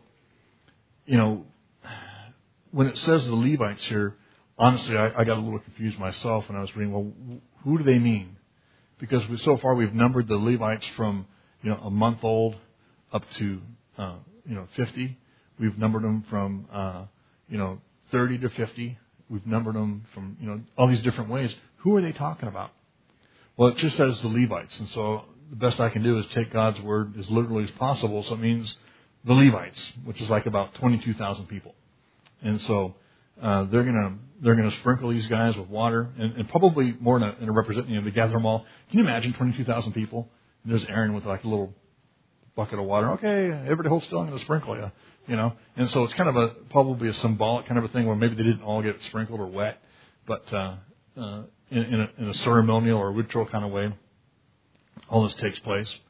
when it says the Levites here, honestly, I got a little confused myself when I was reading, well, who do they mean? Because so far we've numbered the Levites from, a month old up to, 50. We've numbered them from, 30 to 50. We've numbered them from, all these different ways. Who are they talking about? Well, it just says the Levites. And so the best I can do is take God's word as literally as possible. So it means the Levites, which is like about 22,000 people. And so they're gonna sprinkle these guys with water, and probably more in a representative. They gather them all. Can you imagine 22,000 people? And there's Aaron with like a little bucket of water. Okay, everybody hold still. I'm going to sprinkle you. And so it's kind of probably a symbolic kind of a thing where maybe they didn't all get sprinkled or wet, but in a ceremonial or ritual kind of way, all this takes place.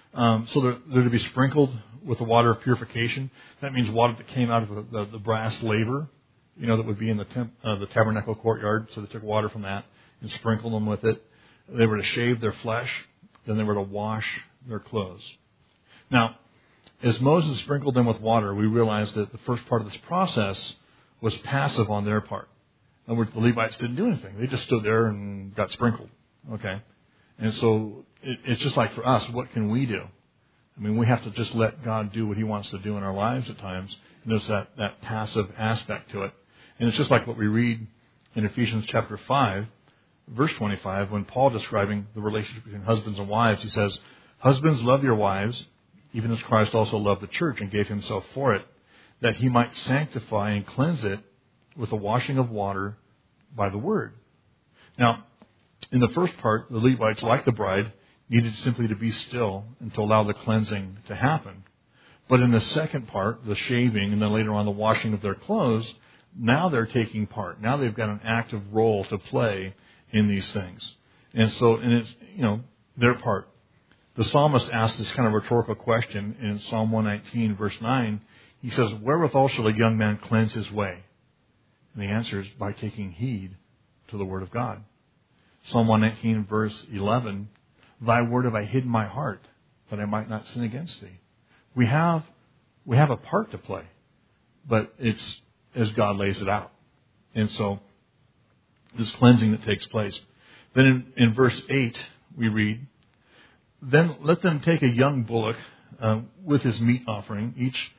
So they're to be sprinkled with the water of purification. That means water that came out of the brass laver, that would be in the tabernacle courtyard. So they took water from that and sprinkled them with it. They were to shave their flesh, then they were to wash their clothes. Now, as Moses sprinkled them with water, we realized that the first part of this process was passive on their part. In other words, the Levites didn't do anything. They just stood there and got sprinkled. Okay? And so it's just like for us, what can we do? I mean, we have to just let God do what He wants to do in our lives at times. And there's that passive aspect to it. And it's just like what we read in Ephesians chapter 5, verse 25, when Paul describing the relationship between husbands and wives, he says, "Husbands, love your wives, even as Christ also loved the church and gave Himself for it, that He might sanctify and cleanse it with the washing of water by the word." Now, in the first part, the Levites, like the bride, needed simply to be still and to allow the cleansing to happen. But in the second part, the shaving and then later on the washing of their clothes, now they're taking part. Now they've got an active role to play in these things. And it's, their part. The psalmist asks this kind of rhetorical question in Psalm 119, verse 9. He says, "Wherewithal shall a young man cleanse his way?" And the answer is by taking heed to the word of God. Psalm 119, verse 11, "Thy word have I hid in my heart, that I might not sin against thee." We have a part to play, but it's as God lays it out. And so this cleansing that takes place. Then in verse 8, we read, "Then let them take a young bullock with his meat offering, each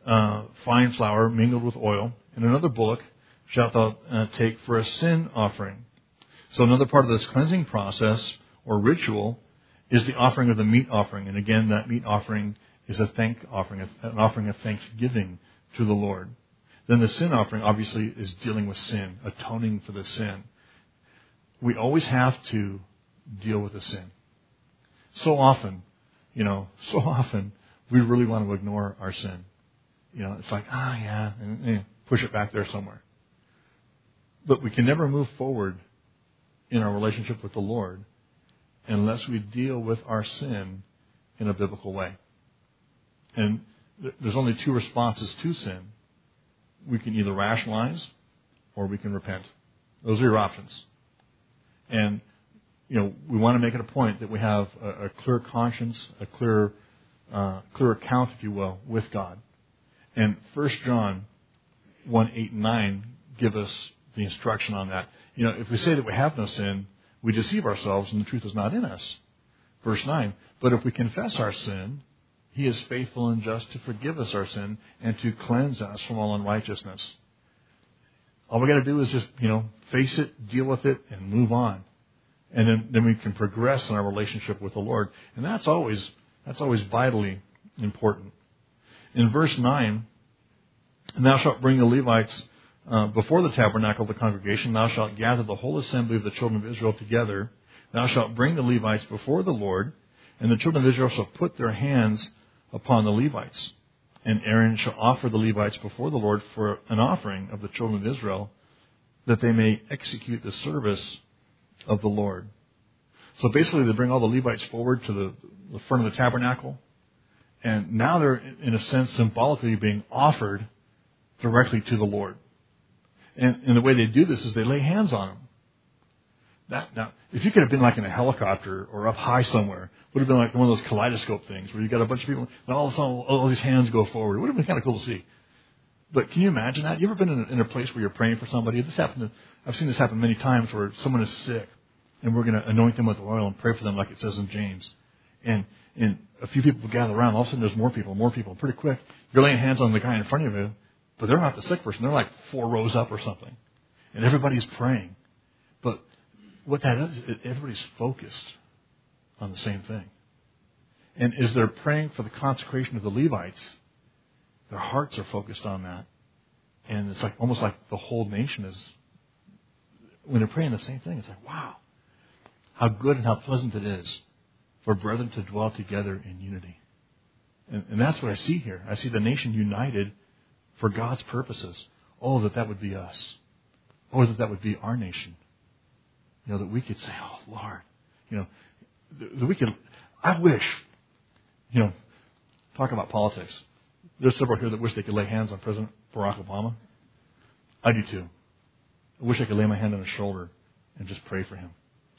fine flour mingled with oil, and another bullock shalt thou take for a sin offering." So another part of this cleansing process or ritual is the offering of the meat offering. And again, that meat offering is a thank offering, an offering of thanksgiving to the Lord. Then the sin offering obviously is dealing with sin, atoning for the sin. We always have to deal with the sin. So often we really want to ignore our sin. It's like, and push it back there somewhere. But we can never move forward in our relationship with the Lord unless we deal with our sin in a biblical way. And there's only two responses to sin. We can either rationalize or we can repent. Those are your options. And, we want to make it a point that we have a clear conscience, a clear account, if you will, with God. And 1 John 1, 8 and 9 give us the instruction on that. If we say that we have no sin, we deceive ourselves and the truth is not in us. Verse 9, "But if we confess our sin, He is faithful and just to forgive us our sin and to cleanse us from all unrighteousness." All we got to do is just, face it, deal with it, and move on. And then we can progress in our relationship with the Lord. And that's always vitally important. In verse 9, "And thou shalt bring the Levites before the tabernacle of the congregation. Thou shalt gather the whole assembly of the children of Israel together. Thou shalt bring the Levites before the Lord, and the children of Israel shall put their hands upon the Levites. And Aaron shall offer the Levites before the Lord for an offering of the children of Israel, that they may execute the service of the Lord." So basically they bring all the Levites forward to the front of the tabernacle. And now they're, in a sense, symbolically being offered directly to the Lord. And the way they do this is they lay hands on them. Now, if you could have been like in a helicopter or up high somewhere, it would have been like one of those kaleidoscope things where you got a bunch of people and all of a sudden all these hands go forward. It would have been kind of cool to see. But can you imagine that? You ever been in a place where you're praying for somebody? I've seen this happen many times where someone is sick and we're going to anoint them with oil and pray for them like it says in James. And a few people gather around. All of a sudden there's more people. Pretty quick. You're laying hands on the guy in front of you, but they're not the sick person. They're like 4 rows up or something. And everybody's praying. But what that is, everybody's focused on the same thing. And as they're praying for the consecration of the Levites, Their hearts are focused on that. And it's like almost like the whole nation is, when they're praying the same thing, it's like, wow, how good and how pleasant it is for brethren to dwell together in unity. And that's what I see here. I see the nation united for God's purposes. Oh, that would be us. Oh, that would be our nation. That we could say, oh, Lord, that we could, I wish, talk about politics. There's several here that wish they could lay hands on President Barack Obama. I do too. I wish I could lay my hand on his shoulder and just pray for him.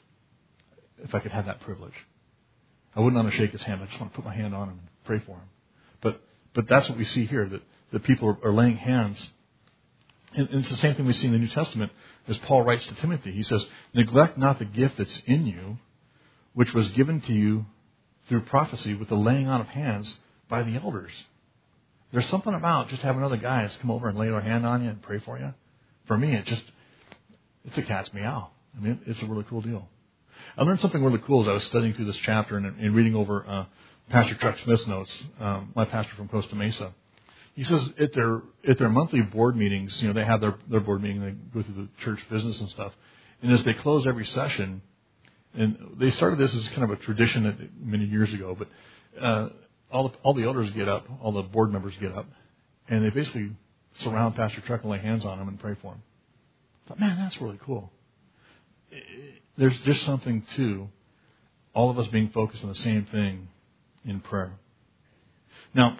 If I could have that privilege. I wouldn't want to shake his hand. I just want to put my hand on him and pray for him. But that's what we see here, that people are laying hands. And it's the same thing we see in the New Testament as Paul writes to Timothy. He says, neglect not the gift that's in you, which was given to you through prophecy with the laying on of hands by the elders. There's something about just having other guys come over and lay their hand on you and pray for you. For me, it's a cat's meow. I mean, it's a really cool deal. I learned something really cool as I was studying through this chapter and reading over Pastor Chuck Smith's notes, my pastor from Costa Mesa. He says at their monthly board meetings, they have their board meeting, they go through the church business and stuff. And as they close every session, and they started this as kind of a tradition many years ago, but all the elders get up, all the board members get up, and they basically surround Pastor Chuck and lay hands on him and pray for him. I thought, man, that's really cool. There's just something to all of us being focused on the same thing in prayer. Now,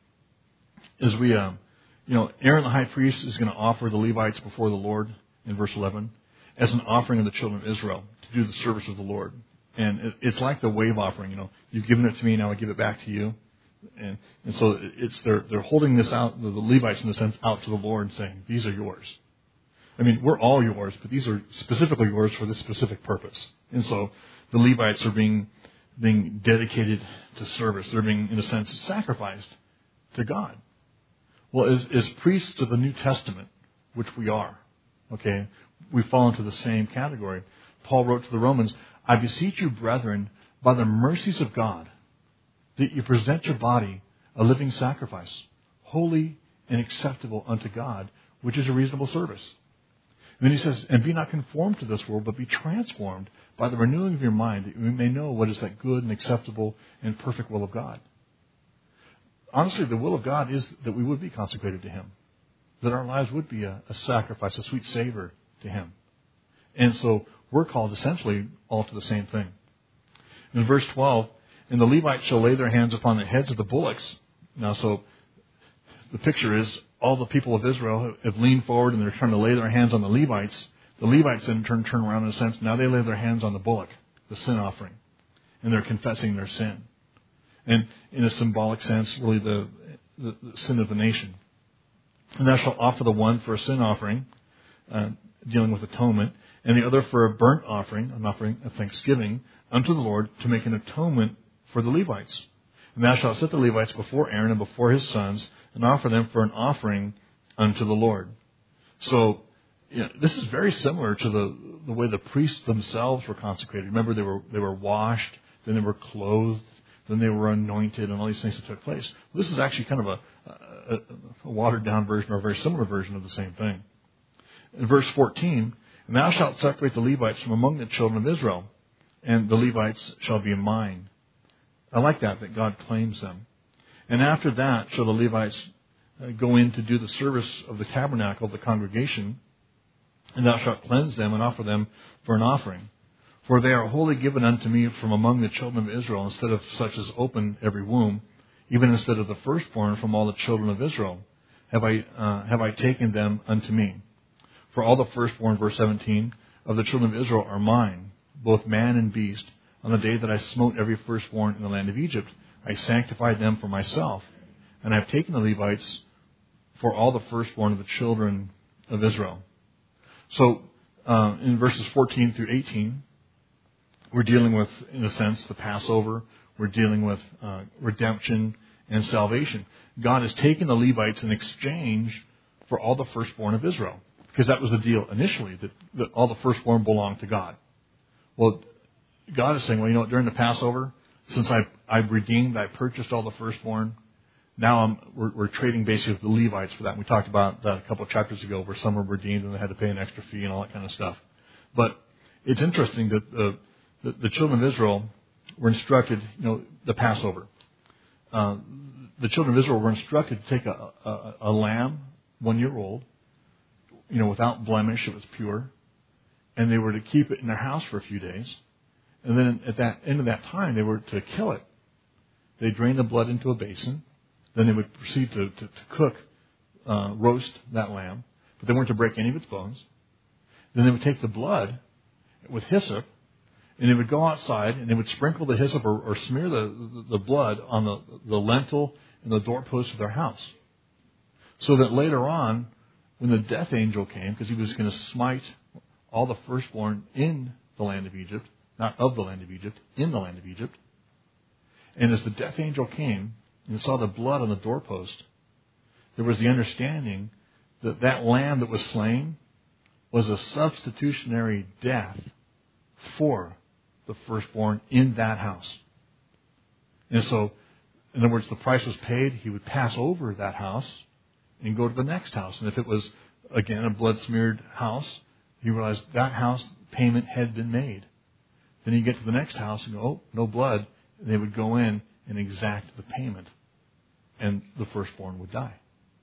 as we, Aaron the high priest is going to offer the Levites before the Lord in verse 11 as an offering of the children of Israel to do the service of the Lord. And it's like the wave offering, you've given it to me, now I give it back to you. And so they're holding this out, the Levites in a sense, out to the Lord and saying, these are yours. I mean, we're all yours, but these are specifically yours for this specific purpose. And so the Levites are being dedicated to service. They're being, in a sense, sacrificed to God. Well, as priests of the New Testament, which we are, okay, we fall into the same category. Paul wrote to the Romans, I beseech you, brethren, by the mercies of God, that you present your body a living sacrifice, holy and acceptable unto God, which is a reasonable service. And then he says, and be not conformed to this world, but be transformed by the renewing of your mind, that you may know what is that good and acceptable and perfect will of God. Honestly, the will of God is that we would be consecrated to Him, that our lives would be a sacrifice, a sweet savor to Him. And so we're called essentially all to the same thing. In verse 12, and the Levites shall lay their hands upon the heads of the bullocks. Now, so the picture is all the people of Israel have leaned forward and they're trying to lay their hands on the Levites. The Levites in turn turn around in a sense. Now they lay their hands on the bullock, the sin offering, and they're confessing their sin. And in a symbolic sense, really the sin of the nation. And thou shalt offer the one for a sin offering, dealing with atonement, and the other for a burnt offering, an offering of thanksgiving unto the Lord, to make an atonement for the Levites. And thou shalt set the Levites before Aaron and before his sons, and offer them for an offering unto the Lord. So, this is very similar to the way the priests themselves were consecrated. Remember, they were washed, then they were clothed, then they were anointed, and all these things that took place. This is actually kind of a watered-down version, or a very similar version of the same thing. In verse 14, and thou shalt separate the Levites from among the children of Israel, and the Levites shall be mine. I like that God claims them. And after that shall the Levites go in to do the service of the tabernacle of the congregation, and thou shalt cleanse them and offer them for an offering. For they are wholly given unto me from among the children of Israel, instead of such as open every womb, even instead of the firstborn from all the children of Israel, have I taken them unto me. For all the firstborn, verse 17, of the children of Israel are mine, both man and beast. On the day that I smote every firstborn in the land of Egypt, I sanctified them for myself, and I have taken the Levites for all the firstborn of the children of Israel. So, in verses 14 through 18, we're dealing with, in a sense, the Passover. We're dealing with redemption and salvation. God has taken the Levites in exchange for all the firstborn of Israel, because that was the deal initially, that all the firstborn belonged to God. Well, God is saying, well, during the Passover, since I've redeemed, I purchased all the firstborn, Now we're trading basically with the Levites for that. And we talked about that a couple of chapters ago, where some were redeemed and they had to pay an extra fee and all that kind of stuff. But it's interesting that the children of Israel were instructed, the Passover. The children of Israel were instructed to take a lamb, 1 year old, without blemish, it was pure, and they were to keep it in their house for a few days. And then at that end of that time, they were to kill it. They drained the blood into a basin. Then they would proceed to cook, roast that lamb, but they weren't to break any of its bones. Then they would take the blood with hyssop, and they would go outside and they would sprinkle the hyssop or smear the blood on the lintel and the doorpost of their house. So that later on, when the death angel came, because he was going to smite all the firstborn in the land of Egypt, not of the land of Egypt, in the land of Egypt. And as the death angel came and saw the blood on the doorpost, there was the understanding that that lamb that was slain was a substitutionary death for the firstborn in that house. And so, in other words, the price was paid. He would pass over that house and go to the next house. And if it was, again, a blood-smeared house, he realized that house payment had been made. Then he'd get to the next house and go, oh, no blood. And they would go in and exact the payment. And the firstborn would die.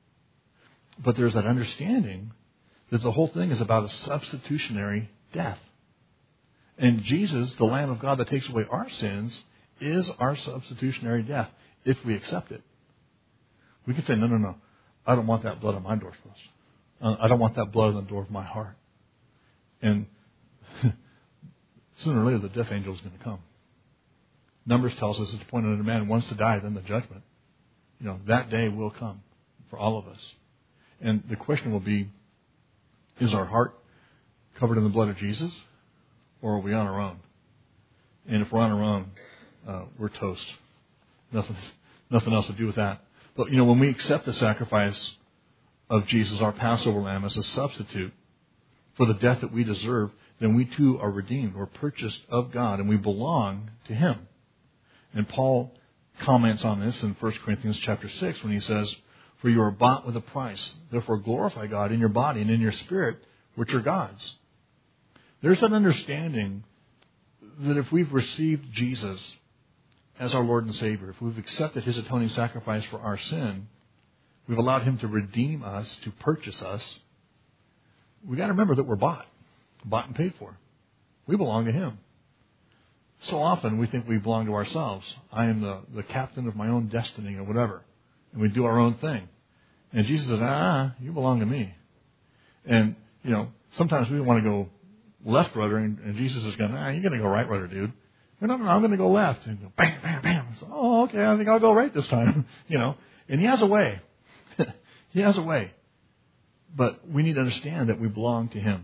But there's that understanding that the whole thing is about a substitutionary death. And Jesus, the Lamb of God that takes away our sins, is our substitutionary death if we accept it. We can say, no. I don't want that blood on my doorpost. I don't want that blood on the door of my heart. And sooner or later, the death angel is going to come. Numbers tells us it's appointed unto man once to die, then the judgment. That day will come for all of us. And the question will be, is our heart covered in the blood of Jesus, or are we on our own? And if we're on our own, we're toast. Nothing else to do with that. But, when we accept the sacrifice of Jesus, our Passover lamb, as a substitute for the death that we deserve, then we too are redeemed. We're purchased of God, and we belong to Him. And Paul comments on this in 1 Corinthians chapter 6 when he says, for you are bought with a price. Therefore glorify God in your body and in your spirit, which are God's. There's an understanding that if we've received Jesus as our Lord and Savior, if we've accepted His atoning sacrifice for our sin, we've allowed Him to redeem us, to purchase us, we've got to remember that we're bought and paid for. We belong to Him. So often we think we belong to ourselves. I am the captain of my own destiny or whatever. And we do our own thing. And Jesus says, you belong to me. And, sometimes we want to go left rudder, and Jesus is going, you're going to go right rudder, dude. No, I'm going to go left. And go bam, bam, bam. So, okay, I think I'll go right this time. And He has a way. He has a way. But we need to understand that we belong to Him.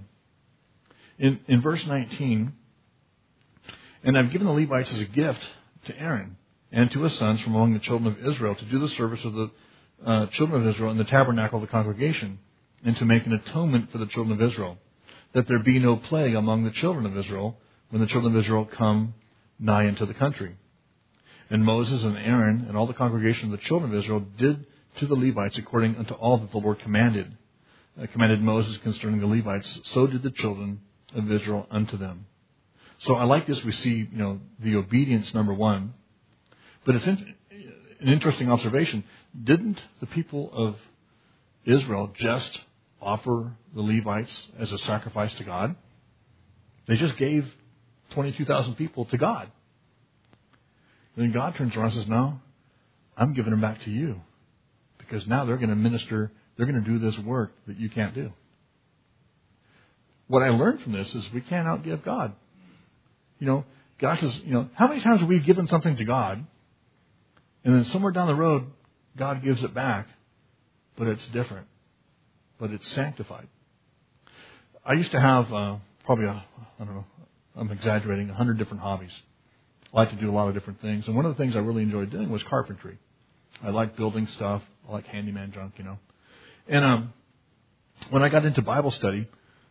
In verse 19, and I've given the Levites as a gift to Aaron and to his sons from among the children of Israel to do the service of the children of Israel in the tabernacle of the congregation, and to make an atonement for the children of Israel, that there be no plague among the children of Israel when the children of Israel come nigh into the country. And Moses and Aaron and all the congregation of the children of Israel did to the Levites according unto all that the Lord commanded Moses concerning the Levites. So did the children of Israel unto them. So I like this. We see, the obedience, number one. But it's an interesting observation. Didn't the people of Israel just offer the Levites as a sacrifice to God? They just gave 22,000 people to God. And then God turns around and says, no, I'm giving them back to you. Because now they're going to minister, they're going to do this work that you can't do. What I learned from this is we can't outgive God. God says, how many times have we given something to God, and then somewhere down the road, God gives it back, but it's different, but it's sanctified. I used to have probably, I'm exaggerating, 100 different hobbies. I like to do a lot of different things, and one of the things I really enjoyed doing was carpentry. I like building stuff. I like handyman junk, And when I got into Bible study,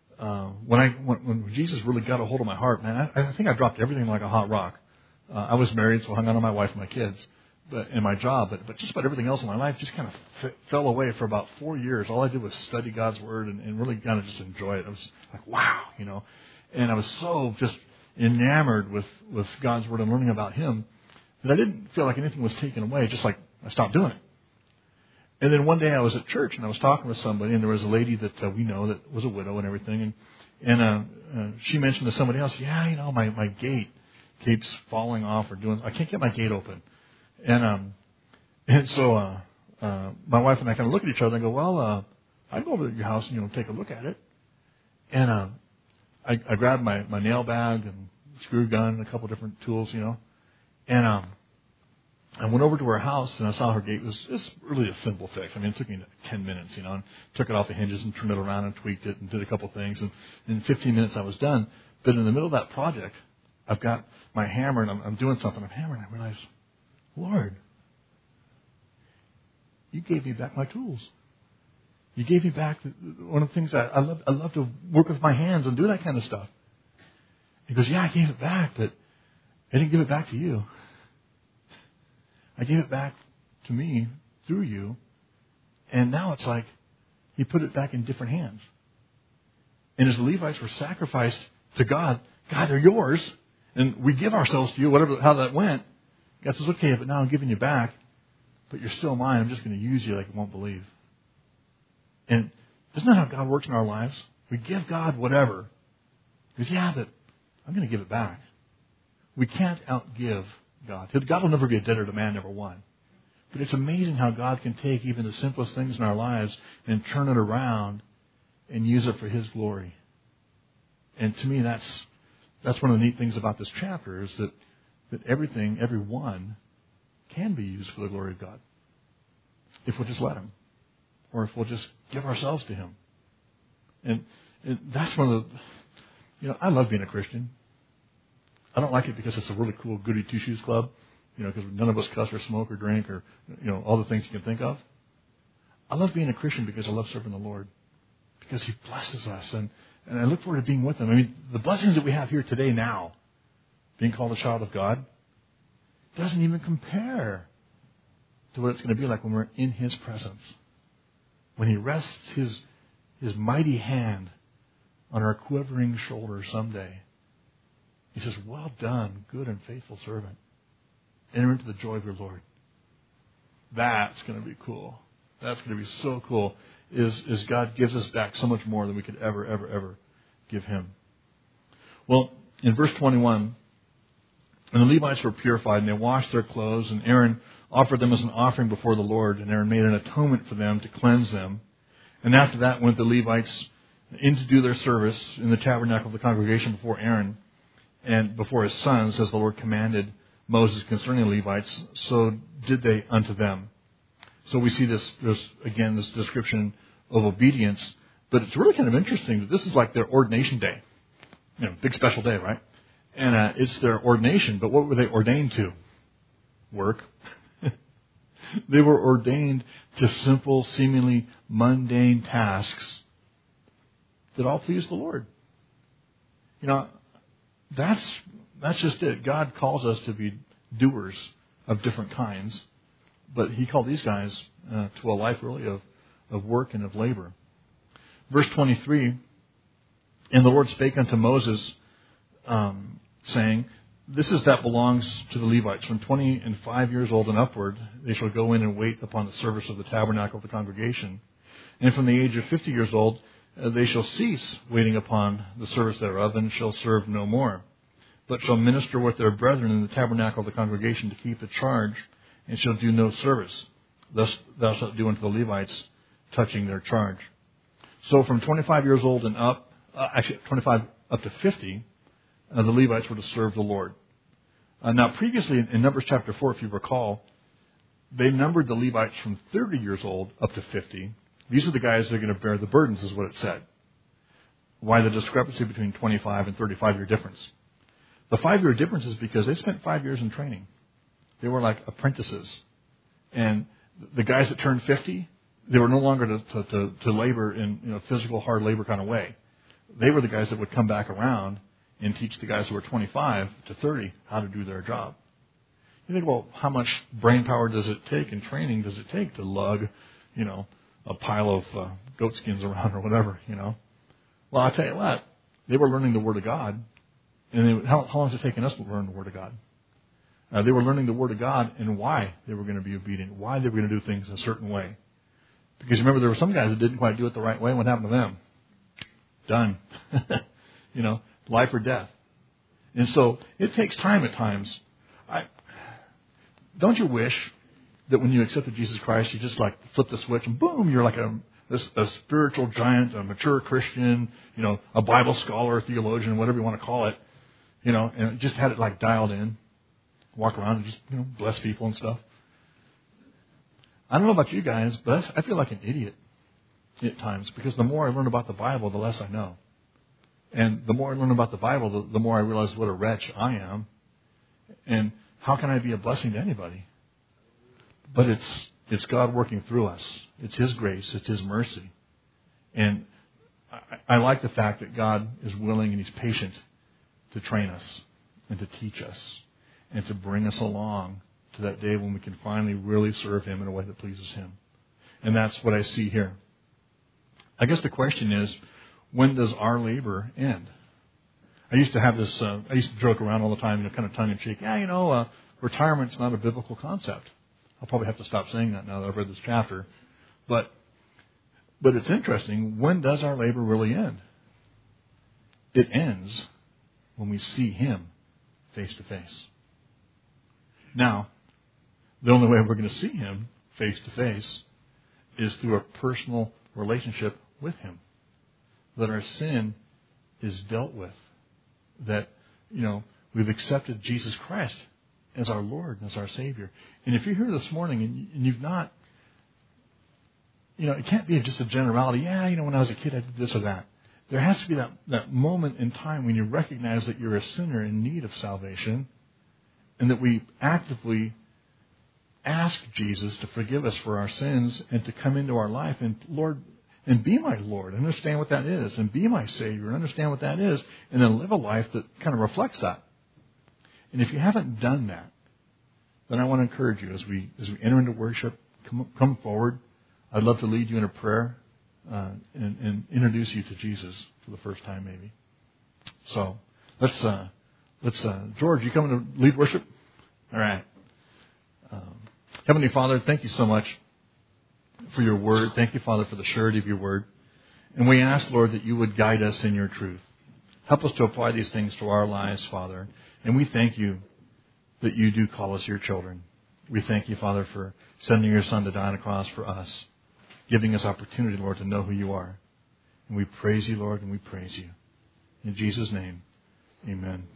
when Jesus really got a hold of my heart, man, I think I dropped everything like a hot rock. I was married, so I hung on to my wife and my kids. in my job, but just about everything else in my life just kind of fell away for about 4 years. All I did was study God's Word and really kind of just enjoy it. I was like, wow, and I was so just enamored with God's Word and learning about Him that I didn't feel like anything was taken away, just like I stopped doing it. And then one day I was at church and I was talking with somebody, and there was a lady that we know that was a widow and everything, and she mentioned to somebody else, yeah, my gate keeps falling off or I can't get my gate open. And so my wife and I kind of look at each other and go, well, I'd go over to your house and take a look at it. And I grabbed my nail bag and screw gun and a couple different tools, and I went over to her house and I saw her gate was really a simple fix. I mean, it took me 10 minutes, and took it off the hinges and turned it around and tweaked it and did a couple things. And in 15 minutes I was done. But in the middle of that project, I've got my hammer and I'm doing something. I'm hammering. I realize, Lord, you gave me back my tools. You gave me back one of the things I love to work with my hands and do that kind of stuff. He goes, yeah, I gave it back, but I didn't give it back to you. I gave it back to me through you, and now it's like He put it back in different hands. And as the Levites were sacrificed to God, they're yours, and we give ourselves to you, how that went. God says, okay, but now I'm giving you back, but you're still mine. I'm just going to use you like you won't believe. And isn't that how God works in our lives? We give God whatever. He goes, yeah, but I'm going to give it back. We can't outgive God. God will never be a debtor to man, number one. But it's amazing how God can take even the simplest things in our lives and turn it around and use it for His glory. And to me, that's one of the neat things about this chapter is that everything, everyone, can be used for the glory of God. If we'll just let Him. Or if we'll just give ourselves to Him. And that's one of the... I love being a Christian. I don't like it because it's a really cool goody two-shoes club, because none of us cuss or smoke or drink or, all the things you can think of. I love being a Christian because I love serving the Lord, because He blesses us, and I look forward to being with Him. I mean, the blessings that we have here today now, being called a child of God, doesn't even compare to what it's going to be like when we're in His presence. When He rests His mighty hand on our quivering shoulder someday. He says, well done, good and faithful servant. Enter into the joy of your Lord. That's going to be cool. That's going to be so cool. Is God gives us back so much more than we could ever, ever, ever give Him. Well, in verse 21, and the Levites were purified, and they washed their clothes, and Aaron offered them as an offering before the Lord, and Aaron made an atonement for them to cleanse them. And after that went the Levites in to do their service in the tabernacle of the congregation before Aaron, and before his sons, as the Lord commanded Moses concerning the Levites, so did they unto them. So we see this description of obedience, but it's really kind of interesting that this is like their ordination day. Big special day, right? And it's their ordination, but what were they ordained to? Work. They were ordained to simple, seemingly mundane tasks that all please the Lord. That's just it. God calls us to be doers of different kinds, but He called these guys to a life really of work and of labor. Verse 23, and the Lord spake unto Moses, saying, this is that belongs to the Levites. From 25 years old and upward, they shall go in and wait upon the service of the tabernacle of the congregation. And from the age of 50 years old, they shall cease waiting upon the service thereof, and shall serve no more, but shall minister with their brethren in the tabernacle of the congregation to keep the charge, and shall do no service. Thus thou shalt do unto the Levites touching their charge. So from 25 years old and up, 25 up to 50, the Levites were to serve the Lord. Now previously in Numbers chapter 4, if you recall, they numbered the Levites from 30 years old up to 50. These are the guys that are going to bear the burdens, is what it said. Why the discrepancy between 25 and 35-year difference? The 5-year difference is because they spent 5 years in training. They were like apprentices. And the guys that turned 50, they were no longer to labor in physical, hard labor kind of way. They were the guys that would come back around and teach the guys who were 25 to 30 how to do their job. You think, well, how much brain power does it take and training does it take to lug, a pile of goat skins around or whatever, Well, I'll tell you what, they were learning the Word of God. And how long has it taken us to learn the Word of God? They were learning the Word of God and why they were going to be obedient, why they were going to do things a certain way. Because remember, there were some guys that didn't quite do it the right way. What happened to them? Done. Life or death. And so it takes time at times. Don't you wish that when you accepted Jesus Christ, you just like flip the switch and boom, you're like a spiritual giant, a mature Christian, a Bible scholar, theologian, whatever you want to call it, and just had it like dialed in, walk around and just, bless people and stuff. I don't know about you guys, but I feel like an idiot at times because the more I learn about the Bible, the less I know. And the more I learn about the Bible, the more I realize what a wretch I am. And how can I be a blessing to anybody? But it's God working through us. It's His grace. It's His mercy. And I like the fact that God is willing and He's patient to train us and to teach us and to bring us along to that day when we can finally really serve Him in a way that pleases Him. And that's what I see here. I guess the question is, when does our labor end? I used to have this, I used to joke around all the time, kind of tongue-in-cheek. Retirement's not a biblical concept. I'll probably have to stop saying that now that I've read this chapter. But it's interesting. When does our labor really end? It ends when we see Him face to face. Now, the only way we're going to see Him face to face is through a personal relationship with Him. That our sin is dealt with. That, we've accepted Jesus Christ as our Lord and as our Savior. And if you're here this morning and you've not, it can't be just a generality. When I was a kid I did this or that. There has to be that moment in time when you recognize that you're a sinner in need of salvation and that we actively ask Jesus to forgive us for our sins and to come into our life and, Lord, and be my Lord, understand what that is, and be my Savior, and understand what that is, and then live a life that kind of reflects that. And if you haven't done that, then I want to encourage you as we enter into worship, come forward. I'd love to lead you in a prayer and introduce you to Jesus for the first time, maybe. So let's George, you coming to lead worship? All right. Heavenly Father, thank you so much for your word. Thank you, Father, for the surety of your word. And we ask, Lord, that you would guide us in your truth. Help us to apply these things to our lives, Father. And we thank you that you do call us your children. We thank you, Father, for sending your Son to die on a cross for us, giving us opportunity, Lord, to know who you are. And we praise you, Lord, and we praise you. In Jesus' name, amen.